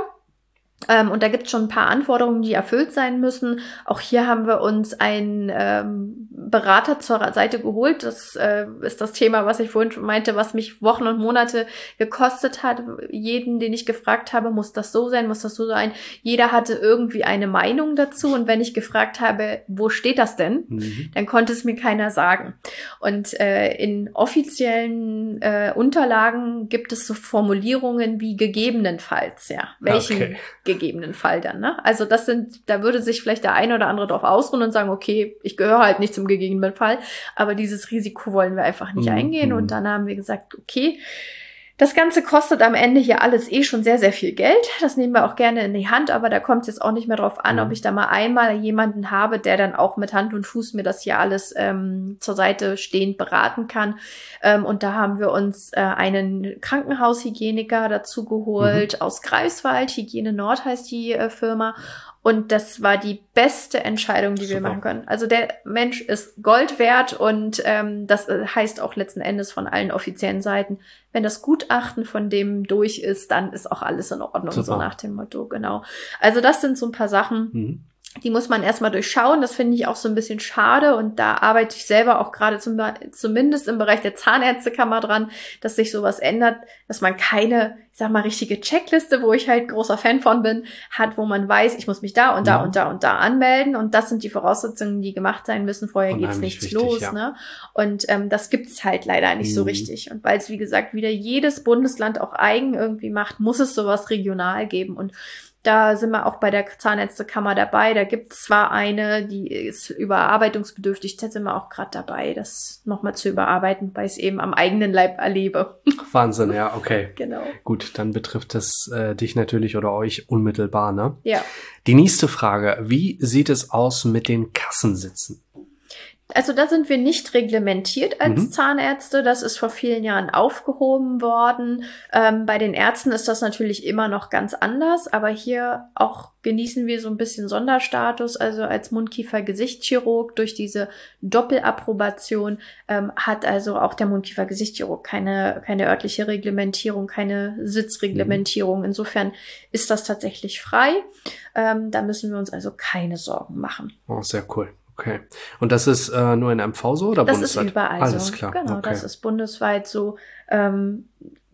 Ähm, und da gibt es schon ein paar Anforderungen, die erfüllt sein müssen. Auch hier haben wir uns einen ähm, Berater zur Seite geholt. Das äh, ist das Thema, was ich vorhin schon meinte, was mich Wochen und Monate gekostet hat. Jeden, den ich gefragt habe, muss das so sein, muss das so sein. Jeder hatte irgendwie eine Meinung dazu. Und wenn ich gefragt habe, wo steht das denn, mhm. dann konnte es mir keiner sagen. Und äh, in offiziellen äh, Unterlagen gibt es so Formulierungen wie gegebenenfalls, ja. Welchen okay. gegebenen Fall dann, ne? Also das sind, da würde sich vielleicht der eine oder andere drauf ausruhen und sagen, okay, ich gehöre halt nicht zum gegebenen Fall, aber dieses Risiko wollen wir einfach nicht mhm. eingehen. Und dann haben wir gesagt, okay, das Ganze kostet am Ende hier alles eh schon sehr, sehr viel Geld. Das nehmen wir auch gerne in die Hand, aber da kommt es jetzt auch nicht mehr drauf an, mhm. ob ich da mal einmal jemanden habe, der dann auch mit Hand und Fuß mir das hier alles ähm, zur Seite stehend beraten kann. Ähm, und da haben wir uns äh, einen Krankenhaushygieniker dazu geholt mhm. aus Greifswald. Hygiene Nord heißt die äh, Firma. Und das war die beste Entscheidung, die Super. wir machen können. Also der Mensch ist Gold wert und ähm, das heißt auch letzten Endes von allen offiziellen Seiten, wenn das Gutachten von dem durch ist, dann ist auch alles in Ordnung, Super. so nach dem Motto, genau. Also das sind so ein paar Sachen, mhm. die muss man erstmal durchschauen. Das finde ich auch so ein bisschen schade und da arbeite ich selber auch gerade zum, zumindest im Bereich der Zahnärztekammer dran, dass sich sowas ändert, dass man keine, ich sag mal, richtige Checkliste, wo ich halt großer Fan von bin, hat, wo man weiß, ich muss mich da und da ja. und da und da anmelden und das sind die Voraussetzungen, die gemacht sein müssen. Vorher geht's nichts wichtig, los, ja. ne? Und ähm, das gibt's halt leider nicht mhm. so richtig. Und weil es, wie gesagt, wieder jedes Bundesland auch eigen irgendwie macht, muss es sowas regional geben und da sind wir auch bei der Zahnärztekammer dabei. Da gibt es zwar eine, die ist überarbeitungsbedürftig, da sind wir auch gerade dabei, das nochmal zu überarbeiten, weil ich es eben am eigenen Leib erlebe. Wahnsinn, ja, okay. Genau. Gut, dann betrifft es äh, dich natürlich oder euch unmittelbar, ne? Ja. Die nächste Frage, wie sieht es aus mit den Kassensitzen? Also da sind wir nicht reglementiert als mhm. Zahnärzte. Das ist vor vielen Jahren aufgehoben worden. Ähm, bei den Ärzten ist das natürlich immer noch ganz anders. Aber hier auch genießen wir so ein bisschen Sonderstatus. Also als Mundkiefer-Gesichtschirurg durch diese Doppelapprobation ähm, hat also auch der Mundkiefer-Gesichtschirurg keine, keine örtliche Reglementierung, keine Sitzreglementierung. Mhm. Insofern ist das tatsächlich frei. Ähm, da müssen wir uns also keine Sorgen machen. Oh, sehr cool. Okay. Und das ist äh, nur in M V so oder das bundesweit? Das ist überall Alles so. klar. Genau, okay. das ist bundesweit so. Ähm,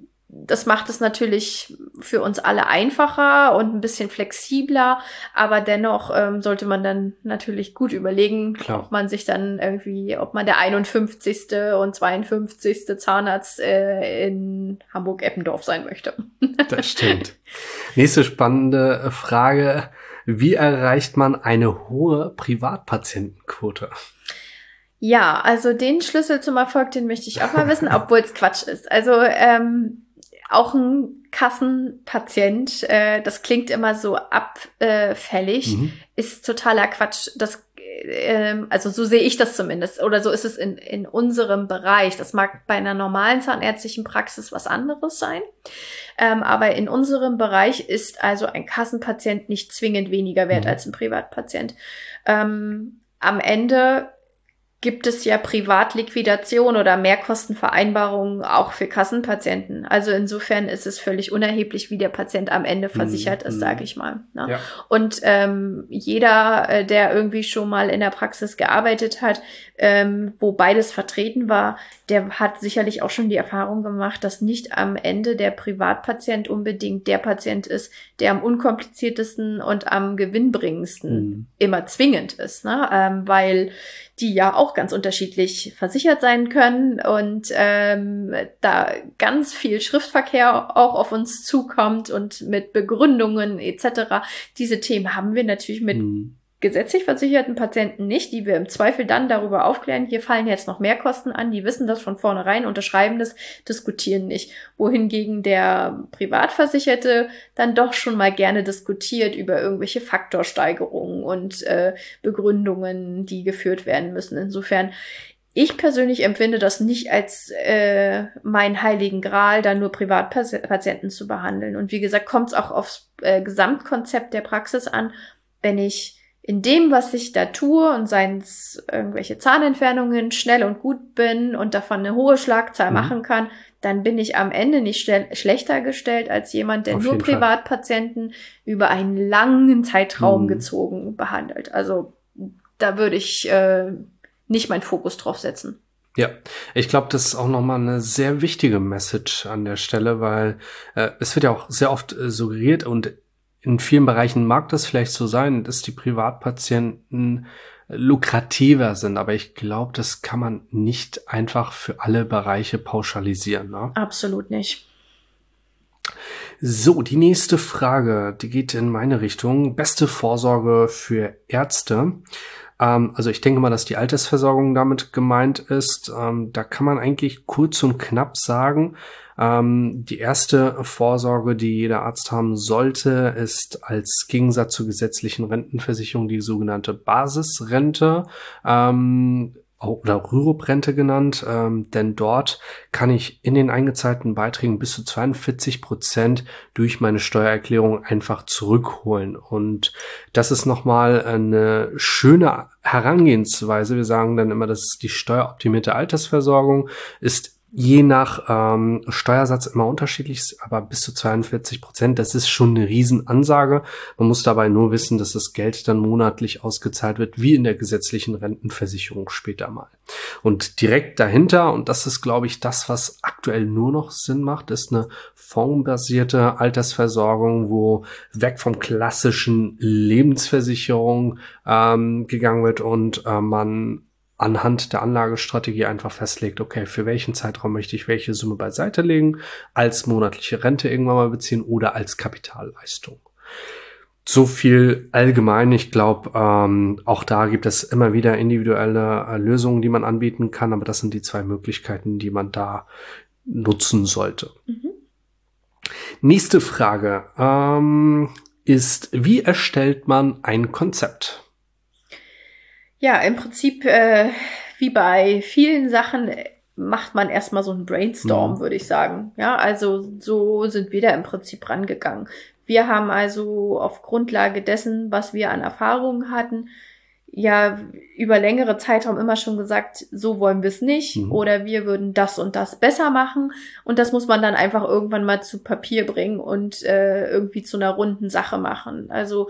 das macht es natürlich für uns alle einfacher und ein bisschen flexibler, aber dennoch ähm, sollte man dann natürlich gut überlegen, Klar. ob man sich dann irgendwie, ob man der einundfünfzigste und zweiundfünfzigste Zahnarzt äh, in Hamburg-Eppendorf sein möchte. Das stimmt. Nächste spannende Frage. Wie erreicht man eine hohe Privatpatientenquote? Ja, also den Schlüssel zum Erfolg, den möchte ich auch mal wissen, obwohl es Quatsch ist. Also ähm, auch ein Kassenpatient, äh, das klingt immer so abfällig, mhm. ist totaler Quatsch. Das, äh, also so sehe ich das zumindest. Oder so ist es in, in unserem Bereich. Das mag bei einer normalen zahnärztlichen Praxis was anderes sein. Ähm, aber in unserem Bereich ist also ein Kassenpatient nicht zwingend weniger wert mhm. als ein Privatpatient. Ähm, am Ende gibt es ja Privatliquidation oder Mehrkostenvereinbarungen auch für Kassenpatienten. Also insofern ist es völlig unerheblich, wie der Patient am Ende versichert mm, ist, mm. sage ich mal. Ne? Ja. Und ähm, jeder, der irgendwie schon mal in der Praxis gearbeitet hat, ähm, wo beides vertreten war, der hat sicherlich auch schon die Erfahrung gemacht, dass nicht am Ende der Privatpatient unbedingt der Patient ist, der am unkompliziertesten und am gewinnbringendsten mm. immer zwingend ist, ne? Ähm, weil die ja auch ganz unterschiedlich versichert sein können und ähm, da ganz viel Schriftverkehr auch auf uns zukommt und mit Begründungen et cetera. Diese Themen haben wir natürlich mit mhm. gesetzlich versicherten Patienten nicht, die wir im Zweifel dann darüber aufklären, hier fallen jetzt noch mehr Kosten an, die wissen das von vornherein, unterschreiben das, diskutieren nicht. Wohingegen der Privatversicherte dann doch schon mal gerne diskutiert über irgendwelche Faktorsteigerungen und äh, Begründungen, die geführt werden müssen. Insofern, ich persönlich empfinde das nicht als äh, meinen heiligen Gral, da nur Privatpatienten zu behandeln. Und wie gesagt, kommt es auch aufs äh, Gesamtkonzept der Praxis an, wenn ich in dem, was ich da tue und seien es irgendwelche Zahnentfernungen schnell und gut bin und davon eine hohe Schlagzahl mhm. machen kann, dann bin ich am Ende nicht schle- schlechter gestellt als jemand, der Auf nur Privatpatienten Fall. über einen langen Zeitraum mhm. gezogen behandelt. Also da würde ich äh, nicht meinen Fokus drauf setzen. Ja, ich glaube, das ist auch nochmal eine sehr wichtige Message an der Stelle, weil äh, es wird ja auch sehr oft äh, suggeriert und in vielen Bereichen mag das vielleicht so sein, dass die Privatpatienten lukrativer sind, aber ich glaube, das kann man nicht einfach für alle Bereiche pauschalisieren. Ne? Absolut nicht. So, die nächste Frage, die geht in meine Richtung. Beste Vorsorge für Ärzte. Ähm, also ich denke mal, dass die Altersversorgung damit gemeint ist. Ähm, da kann man eigentlich kurz und knapp sagen, Ähm, die erste Vorsorge, die jeder Arzt haben sollte, ist als Gegensatz zur gesetzlichen Rentenversicherung die sogenannte Basisrente, ähm, oder Rürup-Rente genannt, ähm, denn dort kann ich in den eingezahlten Beiträgen bis zu zweiundvierzig Prozent durch meine Steuererklärung einfach zurückholen. Und das ist nochmal eine schöne Herangehensweise. Wir sagen dann immer, dass die steueroptimierte Altersversorgung ist je nach ähm, Steuersatz immer unterschiedlich, aber bis zu zweiundvierzig Prozent, das ist schon eine Riesenansage. Man muss dabei nur wissen, dass das Geld dann monatlich ausgezahlt wird, wie in der gesetzlichen Rentenversicherung später mal. Und direkt dahinter, und das ist, glaube ich, das, was aktuell nur noch Sinn macht, ist eine fondsbasierte Altersversorgung, wo weg vom klassischen Lebensversicherung ähm, gegangen wird und äh, man anhand der Anlagestrategie einfach festlegt, okay, für welchen Zeitraum möchte ich welche Summe beiseite legen, als monatliche Rente irgendwann mal beziehen oder als Kapitalleistung. So viel allgemein. Ich glaube, ähm, auch da gibt es immer wieder individuelle äh, Lösungen, die man anbieten kann, aber das sind die zwei Möglichkeiten, die man da nutzen sollte. Mhm. Nächste Frage ähm, ist, wie erstellt man ein Konzept? Ja, im Prinzip, äh, wie bei vielen Sachen, macht man erstmal so einen Brainstorm, mhm. würde ich sagen. Ja, also so sind wir da im Prinzip rangegangen. Wir haben also auf Grundlage dessen, was wir an Erfahrungen hatten, ja über längere Zeitraum immer schon gesagt, so wollen wir es nicht, mhm. oder wir würden das und das besser machen. Und das muss man dann einfach irgendwann mal zu Papier bringen und äh, irgendwie zu einer runden Sache machen. Also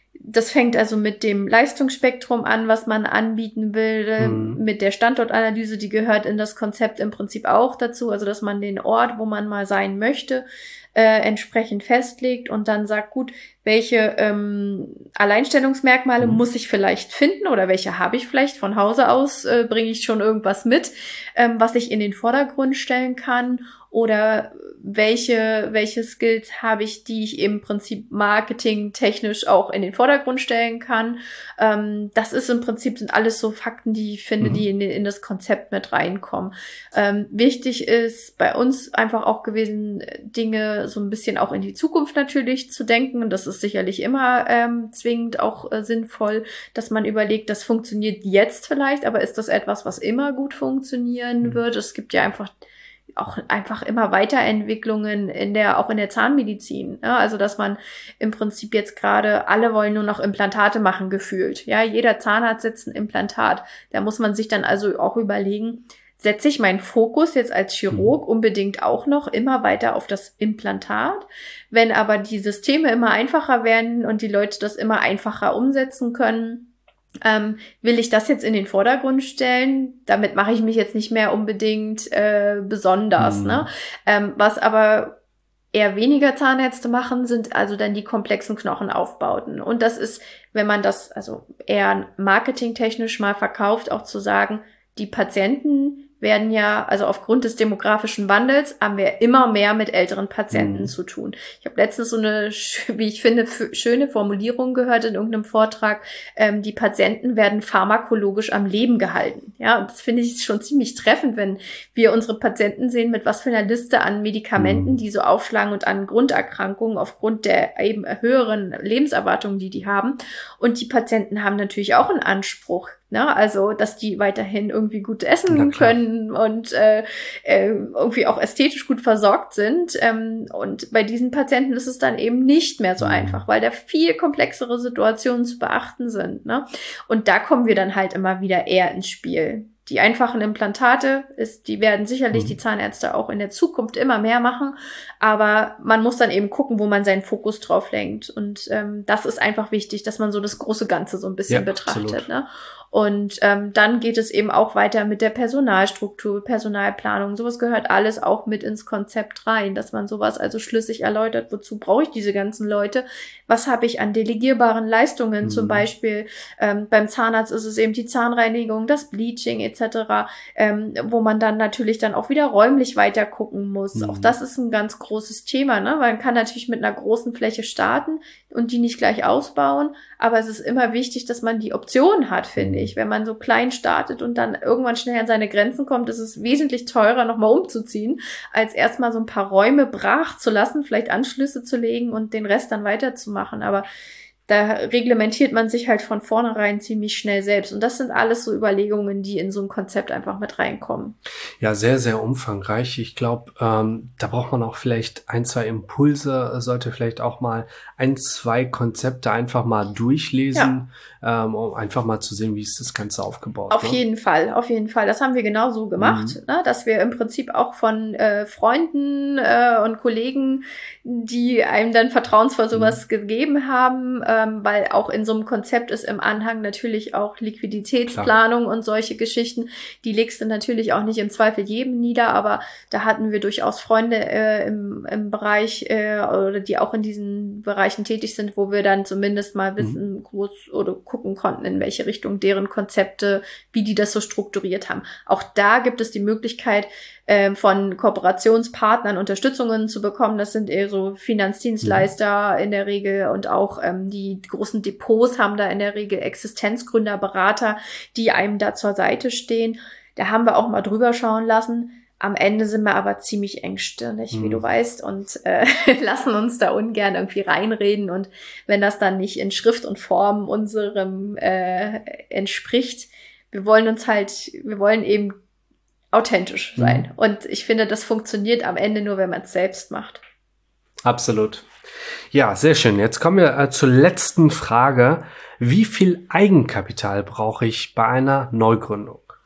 Das fängt also mit dem Leistungsspektrum an, was man anbieten will, mhm. mit der Standortanalyse, die gehört in das Konzept im Prinzip auch dazu, also dass man den Ort, wo man mal sein möchte, äh, entsprechend festlegt und dann sagt, gut, welche ähm, Alleinstellungsmerkmale mhm. muss ich vielleicht finden oder welche habe ich vielleicht von Hause aus, äh, bringe ich schon irgendwas mit, ähm, was ich in den Vordergrund stellen kann. Oder welche, welche Skills habe ich, die ich im Prinzip marketingtechnisch auch in den Vordergrund stellen kann. Ähm, das ist im Prinzip, sind alles so Fakten, die ich finde, mhm. die in, in das Konzept mit reinkommen. Ähm, wichtig ist bei uns einfach auch gewesen, Dinge so ein bisschen auch in die Zukunft natürlich zu denken. Und das ist sicherlich immer ähm, zwingend auch äh, sinnvoll, dass man überlegt, das funktioniert jetzt vielleicht, aber ist das etwas, was immer gut funktionieren mhm. wird? Es gibt ja einfach auch einfach immer Weiterentwicklungen in der, auch in der Zahnmedizin. Ja, also, dass man im Prinzip jetzt gerade, alle wollen nur noch Implantate machen, gefühlt. Ja, jeder Zahnarzt setzt ein Implantat. Da muss man sich dann also auch überlegen, setze ich meinen Fokus jetzt als Chirurg unbedingt auch noch immer weiter auf das Implantat? Wenn aber die Systeme immer einfacher werden und die Leute das immer einfacher umsetzen können, Ähm, will ich das jetzt in den Vordergrund stellen? Damit mache ich mich jetzt nicht mehr unbedingt äh, besonders. Mhm. Ne? Ähm, was aber eher weniger Zahnärzte machen, sind also dann die komplexen Knochenaufbauten. Und das ist, wenn man das also eher marketingtechnisch mal verkauft, auch zu sagen, die Patienten werden ja, also aufgrund des demografischen Wandels, haben wir immer mehr mit älteren Patienten mhm. zu tun. Ich habe letztens so eine, wie ich finde, f- schöne Formulierung gehört in irgendeinem Vortrag, ähm, die Patienten werden pharmakologisch am Leben gehalten. Ja, und das finde ich schon ziemlich treffend, wenn wir unsere Patienten sehen, mit was für einer Liste an Medikamenten, mhm. die so aufschlagen und an Grunderkrankungen aufgrund der eben höheren Lebenserwartungen, die die haben. Und die Patienten haben natürlich auch einen Anspruch, ne? Also, dass die weiterhin irgendwie gut essen können und äh, äh, irgendwie auch ästhetisch gut versorgt sind. Ähm, und bei diesen Patienten ist es dann eben nicht mehr so mhm. einfach, weil da viel komplexere Situationen zu beachten sind. Ne? Und da kommen wir dann halt immer wieder eher ins Spiel. Die einfachen Implantate, ist, die werden sicherlich mhm. die Zahnärzte auch in der Zukunft immer mehr machen, aber man muss dann eben gucken, wo man seinen Fokus drauf lenkt. Und ähm, das ist einfach wichtig, dass man so das große Ganze so ein bisschen ja, betrachtet. Ne? Und ähm, dann geht es eben auch weiter mit der Personalstruktur, Personalplanung. Sowas gehört alles auch mit ins Konzept rein, dass man sowas also schlüssig erläutert, wozu brauche ich diese ganzen Leute? Was habe ich an delegierbaren Leistungen? Mhm. Zum Beispiel ähm, beim Zahnarzt ist es eben die Zahnreinigung, das Bleaching et cetera, ähm, wo man dann natürlich dann auch wieder räumlich weiter gucken muss. Mhm. Auch das ist ein ganz großes Thema, ne? Man kann natürlich mit einer großen Fläche starten und die nicht gleich ausbauen, aber es ist immer wichtig, dass man die Option hat, finde ich. Wenn man so klein startet und dann irgendwann schnell an seine Grenzen kommt, ist es wesentlich teurer, nochmal umzuziehen, als erstmal so ein paar Räume brach zu lassen, vielleicht Anschlüsse zu legen und den Rest dann weiterzumachen. Aber da reglementiert man sich halt von vornherein ziemlich schnell selbst. Und das sind alles so Überlegungen, die in so ein Konzept einfach mit reinkommen. Ja, sehr, sehr umfangreich. Ich glaube, ähm, da braucht man auch vielleicht ein, zwei Impulse, sollte vielleicht auch mal ein, zwei Konzepte einfach mal durchlesen, ja. ähm, um einfach mal zu sehen, wie ist das Ganze aufgebaut. Auf ne? jeden Fall, auf jeden Fall. Das haben wir genau so gemacht, mhm. ne? Dass wir im Prinzip auch von äh, Freunden äh, und Kollegen, die einem dann vertrauensvoll sowas mhm. gegeben haben, äh, weil auch in so einem Konzept ist im Anhang natürlich auch Liquiditätsplanung Klar. und solche Geschichten. Die legst du natürlich auch nicht im Zweifel jedem nieder, aber da hatten wir durchaus Freunde äh, im, im Bereich äh, oder die auch in diesen Bereichen tätig sind, wo wir dann zumindest mal wissen, mhm. kurz oder gucken konnten, in welche Richtung deren Konzepte, wie die das so strukturiert haben. Auch da gibt es die Möglichkeit, äh, von Kooperationspartnern Unterstützungen zu bekommen. Das sind eher so Finanzdienstleister mhm. in der Regel und auch ähm, die Die großen Depots haben da in der Regel Existenzgründer, Berater, die einem da zur Seite stehen. Da haben wir auch mal drüber schauen lassen. Am Ende sind wir aber ziemlich engstirnig, mhm. wie du weißt, und äh, lassen uns da ungern irgendwie reinreden. Und wenn das dann nicht in Schrift und Form unserem äh, entspricht, wir wollen uns halt, wir wollen eben authentisch sein. Mhm. Und ich finde, das funktioniert am Ende nur, wenn man es selbst macht. Absolut. Ja, sehr schön. Jetzt kommen wir äh, zur letzten Frage. Wie viel Eigenkapital brauche ich bei einer Neugründung?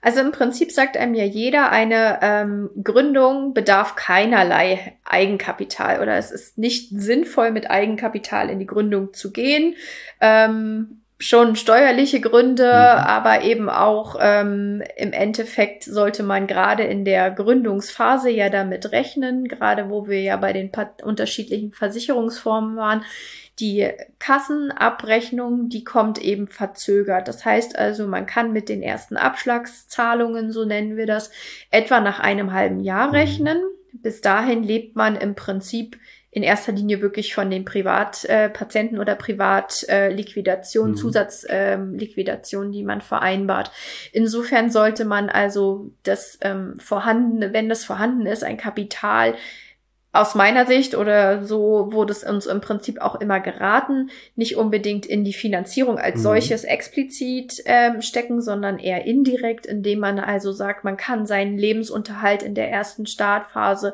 Also im Prinzip sagt einem ja jeder, eine ähm, Gründung bedarf keinerlei Eigenkapital oder es ist nicht sinnvoll, mit Eigenkapital in die Gründung zu gehen. Ähm, schon steuerliche Gründe, mhm. aber eben auch ähm, im Endeffekt sollte man gerade in der Gründungsphase ja damit rechnen, gerade wo wir ja bei den unterschiedlichen Versicherungsformen waren. Die Kassenabrechnung, die kommt eben verzögert. Das heißt also, man kann mit den ersten Abschlagszahlungen, so nennen wir das, etwa nach einem halben Jahr rechnen. Mhm. Bis dahin lebt man im Prinzip in erster Linie wirklich von den Privatpatienten äh, oder Privatliquidationen, äh, mhm. Zusatzliquidationen, äh, die man vereinbart. Insofern sollte man also das ähm, vorhandene, wenn das vorhanden ist, ein Kapital aus meiner Sicht oder so wurde es uns im Prinzip auch immer geraten, nicht unbedingt in die Finanzierung als mhm. solches explizit ähm, stecken, sondern eher indirekt, indem man also sagt, man kann seinen Lebensunterhalt in der ersten Startphase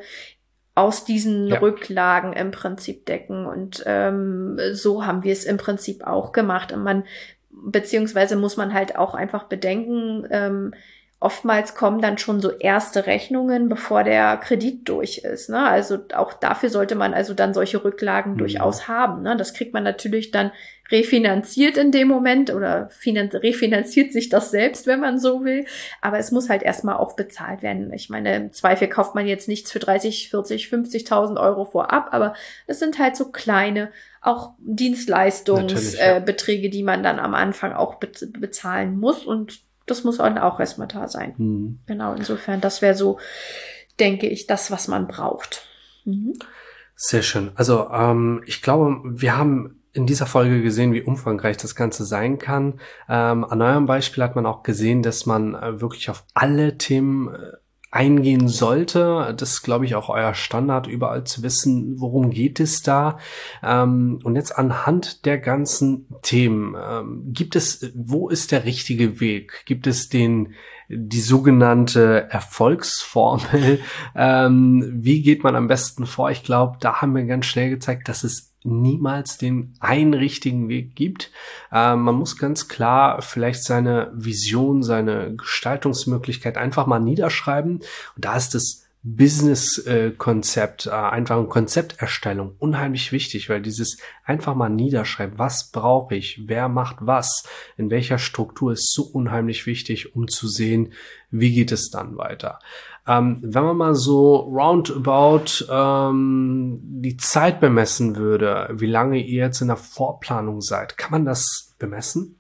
aus diesen ja. Rücklagen im Prinzip decken. Und ähm, so haben wir es im Prinzip auch gemacht. Und man, beziehungsweise muss man halt auch einfach bedenken, ähm, oftmals kommen dann schon so erste Rechnungen, bevor der Kredit durch ist. Ne? Also auch dafür sollte man also dann solche Rücklagen mhm. durchaus haben. Ne? Das kriegt man natürlich dann refinanziert in dem Moment oder finan- refinanziert sich das selbst, wenn man so will. Aber es muss halt erstmal auch bezahlt werden. Ich meine, im Zweifel kauft man jetzt nichts für dreißig, vierzig, fünfzigtausend Euro vorab, aber es sind halt so kleine auch Dienstleistungsbeträge, ja. äh, die man dann am Anfang auch be- bezahlen muss und das muss auch erstmal da sein. Mhm. Genau, insofern, das wäre so, denke ich, das, was man braucht. Mhm. Sehr schön. Also ähm, ich glaube, wir haben in dieser Folge gesehen, wie umfangreich das Ganze sein kann. Ähm, an eurem Beispiel hat man auch gesehen, dass man äh, wirklich auf alle Themen äh, eingehen sollte. Das ist, glaube ich, auch euer Standard, überall zu wissen, worum geht es da. Ähm, und jetzt anhand der ganzen Themen, ähm, gibt es, wo ist der richtige Weg? Gibt es den, die sogenannte Erfolgsformel? ähm, wie geht man am besten vor? Ich glaube, da haben wir ganz schnell gezeigt, dass es niemals den einen richtigen Weg gibt. Äh, man muss ganz klar vielleicht seine Vision, seine Gestaltungsmöglichkeit einfach mal niederschreiben. Und da ist das Business-Konzept, äh, einfach eine Konzepterstellung unheimlich wichtig, weil dieses einfach mal niederschreiben, was brauche ich, wer macht was, in welcher Struktur ist so unheimlich wichtig, um zu sehen, wie geht es dann weiter. Ähm, wenn man mal so roundabout ähm, die Zeit bemessen würde, wie lange ihr jetzt in der Vorplanung seid, kann man das bemessen?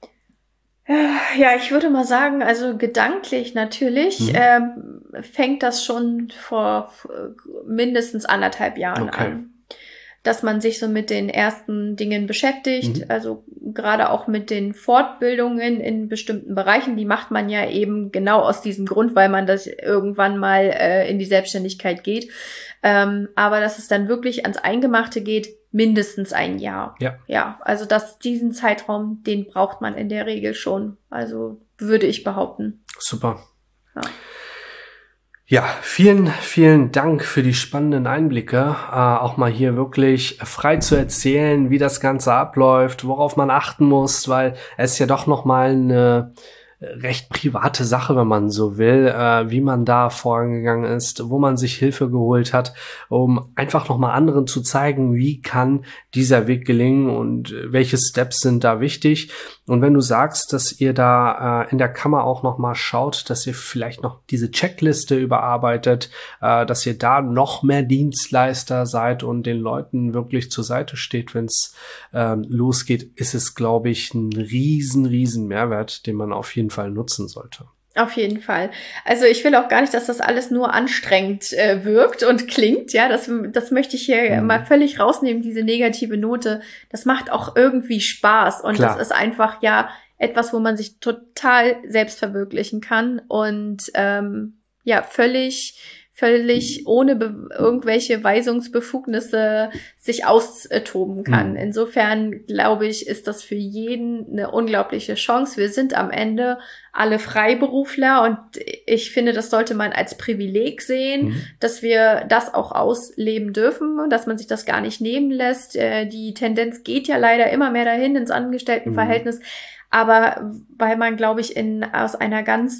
Ja, ich würde mal sagen, also gedanklich natürlich mhm. ähm, fängt das schon vor mindestens anderthalb Jahren okay. an. Dass man sich so mit den ersten Dingen beschäftigt, mhm. also gerade auch mit den Fortbildungen in bestimmten Bereichen, die macht man ja eben genau aus diesem Grund, weil man das irgendwann mal äh, in die Selbstständigkeit geht. Ähm, aber dass es dann wirklich ans Eingemachte geht, mindestens ein Jahr. Ja. Ja, also dass diesen Zeitraum, den braucht man in der Regel schon. Also würde ich behaupten. Super. Ja. Ja, vielen, vielen Dank für die spannenden Einblicke. Äh, auch mal hier wirklich frei zu erzählen, wie das Ganze abläuft, worauf man achten muss, weil es ja doch nochmal eine recht private Sache, wenn man so will, äh, wie man da vorgegangen ist, wo man sich Hilfe geholt hat, um einfach nochmal anderen zu zeigen, wie kann dieser Weg gelingen und welche Steps sind da wichtig. Und wenn du sagst, dass ihr da äh, in der Kammer auch nochmal schaut, dass ihr vielleicht noch diese Checkliste überarbeitet, äh, dass ihr da noch mehr Dienstleister seid und den Leuten wirklich zur Seite steht, wenn es äh, losgeht, ist es, glaube ich, ein riesen, riesen Mehrwert, den man auf jeden Fall nutzen sollte. Auf jeden Fall. Also ich will auch gar nicht, dass das alles nur anstrengend äh, wirkt und klingt. Ja, das, das möchte ich hier mhm. mal völlig rausnehmen, diese negative Note. Das macht auch irgendwie Spaß und Klar. Das ist einfach ja etwas, wo man sich total selbst verwirklichen kann und ähm, ja völlig völlig ohne be- irgendwelche Weisungsbefugnisse sich austoben kann. Mhm. Insofern, glaube ich, ist das für jeden eine unglaubliche Chance. Wir sind am Ende alle Freiberufler und ich finde, das sollte man als Privileg sehen, mhm. dass wir das auch ausleben dürfen, dass man sich das gar nicht nehmen lässt. Die Tendenz geht ja leider immer mehr dahin ins Angestelltenverhältnis, mhm. aber weil man, glaube ich, in aus einer ganz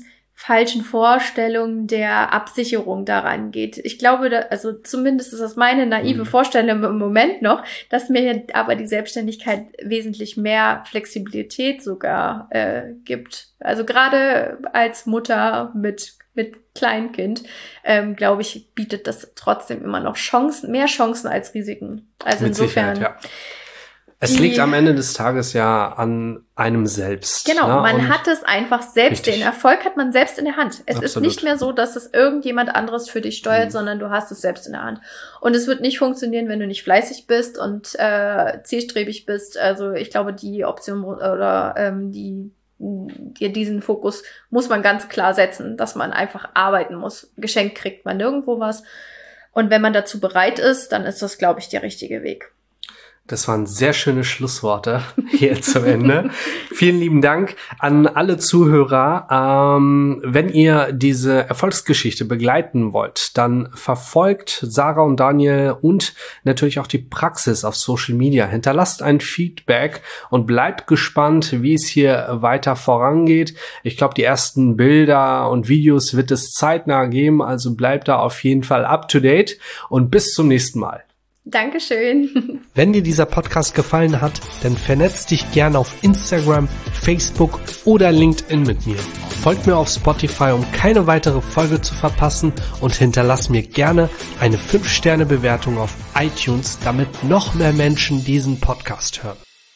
falschen Vorstellung der Absicherung daran geht. Ich glaube, da, also zumindest ist das meine naive mhm. Vorstellung im Moment noch, dass mir aber die Selbstständigkeit wesentlich mehr Flexibilität sogar äh, gibt. Also gerade als Mutter mit mit Kleinkind, ähm, glaube ich, bietet das trotzdem immer noch Chancen, mehr Chancen als Risiken. Also mit insofern. Sicherheit, ja. Es liegt am Ende des Tages ja an einem selbst. Genau, ne? man Und hat es einfach selbst, richtig. Den Erfolg hat man selbst in der Hand. Es Absolut. Ist nicht mehr so, dass es irgendjemand anderes für dich steuert, mhm. sondern du hast es selbst in der Hand. Und es wird nicht funktionieren, wenn du nicht fleißig bist und äh, zielstrebig bist. Also ich glaube, die Option oder ähm, die, die diesen Fokus muss man ganz klar setzen, dass man einfach arbeiten muss. Geschenkt kriegt man nirgendwo was. Und wenn man dazu bereit ist, dann ist das, glaube ich, der richtige Weg. Das waren sehr schöne Schlussworte hier zum Ende. Vielen lieben Dank an alle Zuhörer. Ähm, wenn ihr diese Erfolgsgeschichte begleiten wollt, dann verfolgt Sarah und Daniel und natürlich auch die Praxis auf Social Media. Hinterlasst ein Feedback und bleibt gespannt, wie es hier weiter vorangeht. Ich glaube, die ersten Bilder und Videos wird es zeitnah geben, also bleibt da auf jeden Fall up to date und bis zum nächsten Mal. Dankeschön. Wenn dir dieser Podcast gefallen hat, dann vernetz dich gerne auf Instagram, Facebook oder LinkedIn mit mir. Folgt mir auf Spotify, um keine weitere Folge zu verpassen und hinterlass mir gerne eine fünf Sterne Bewertung auf iTunes, damit noch mehr Menschen diesen Podcast hören.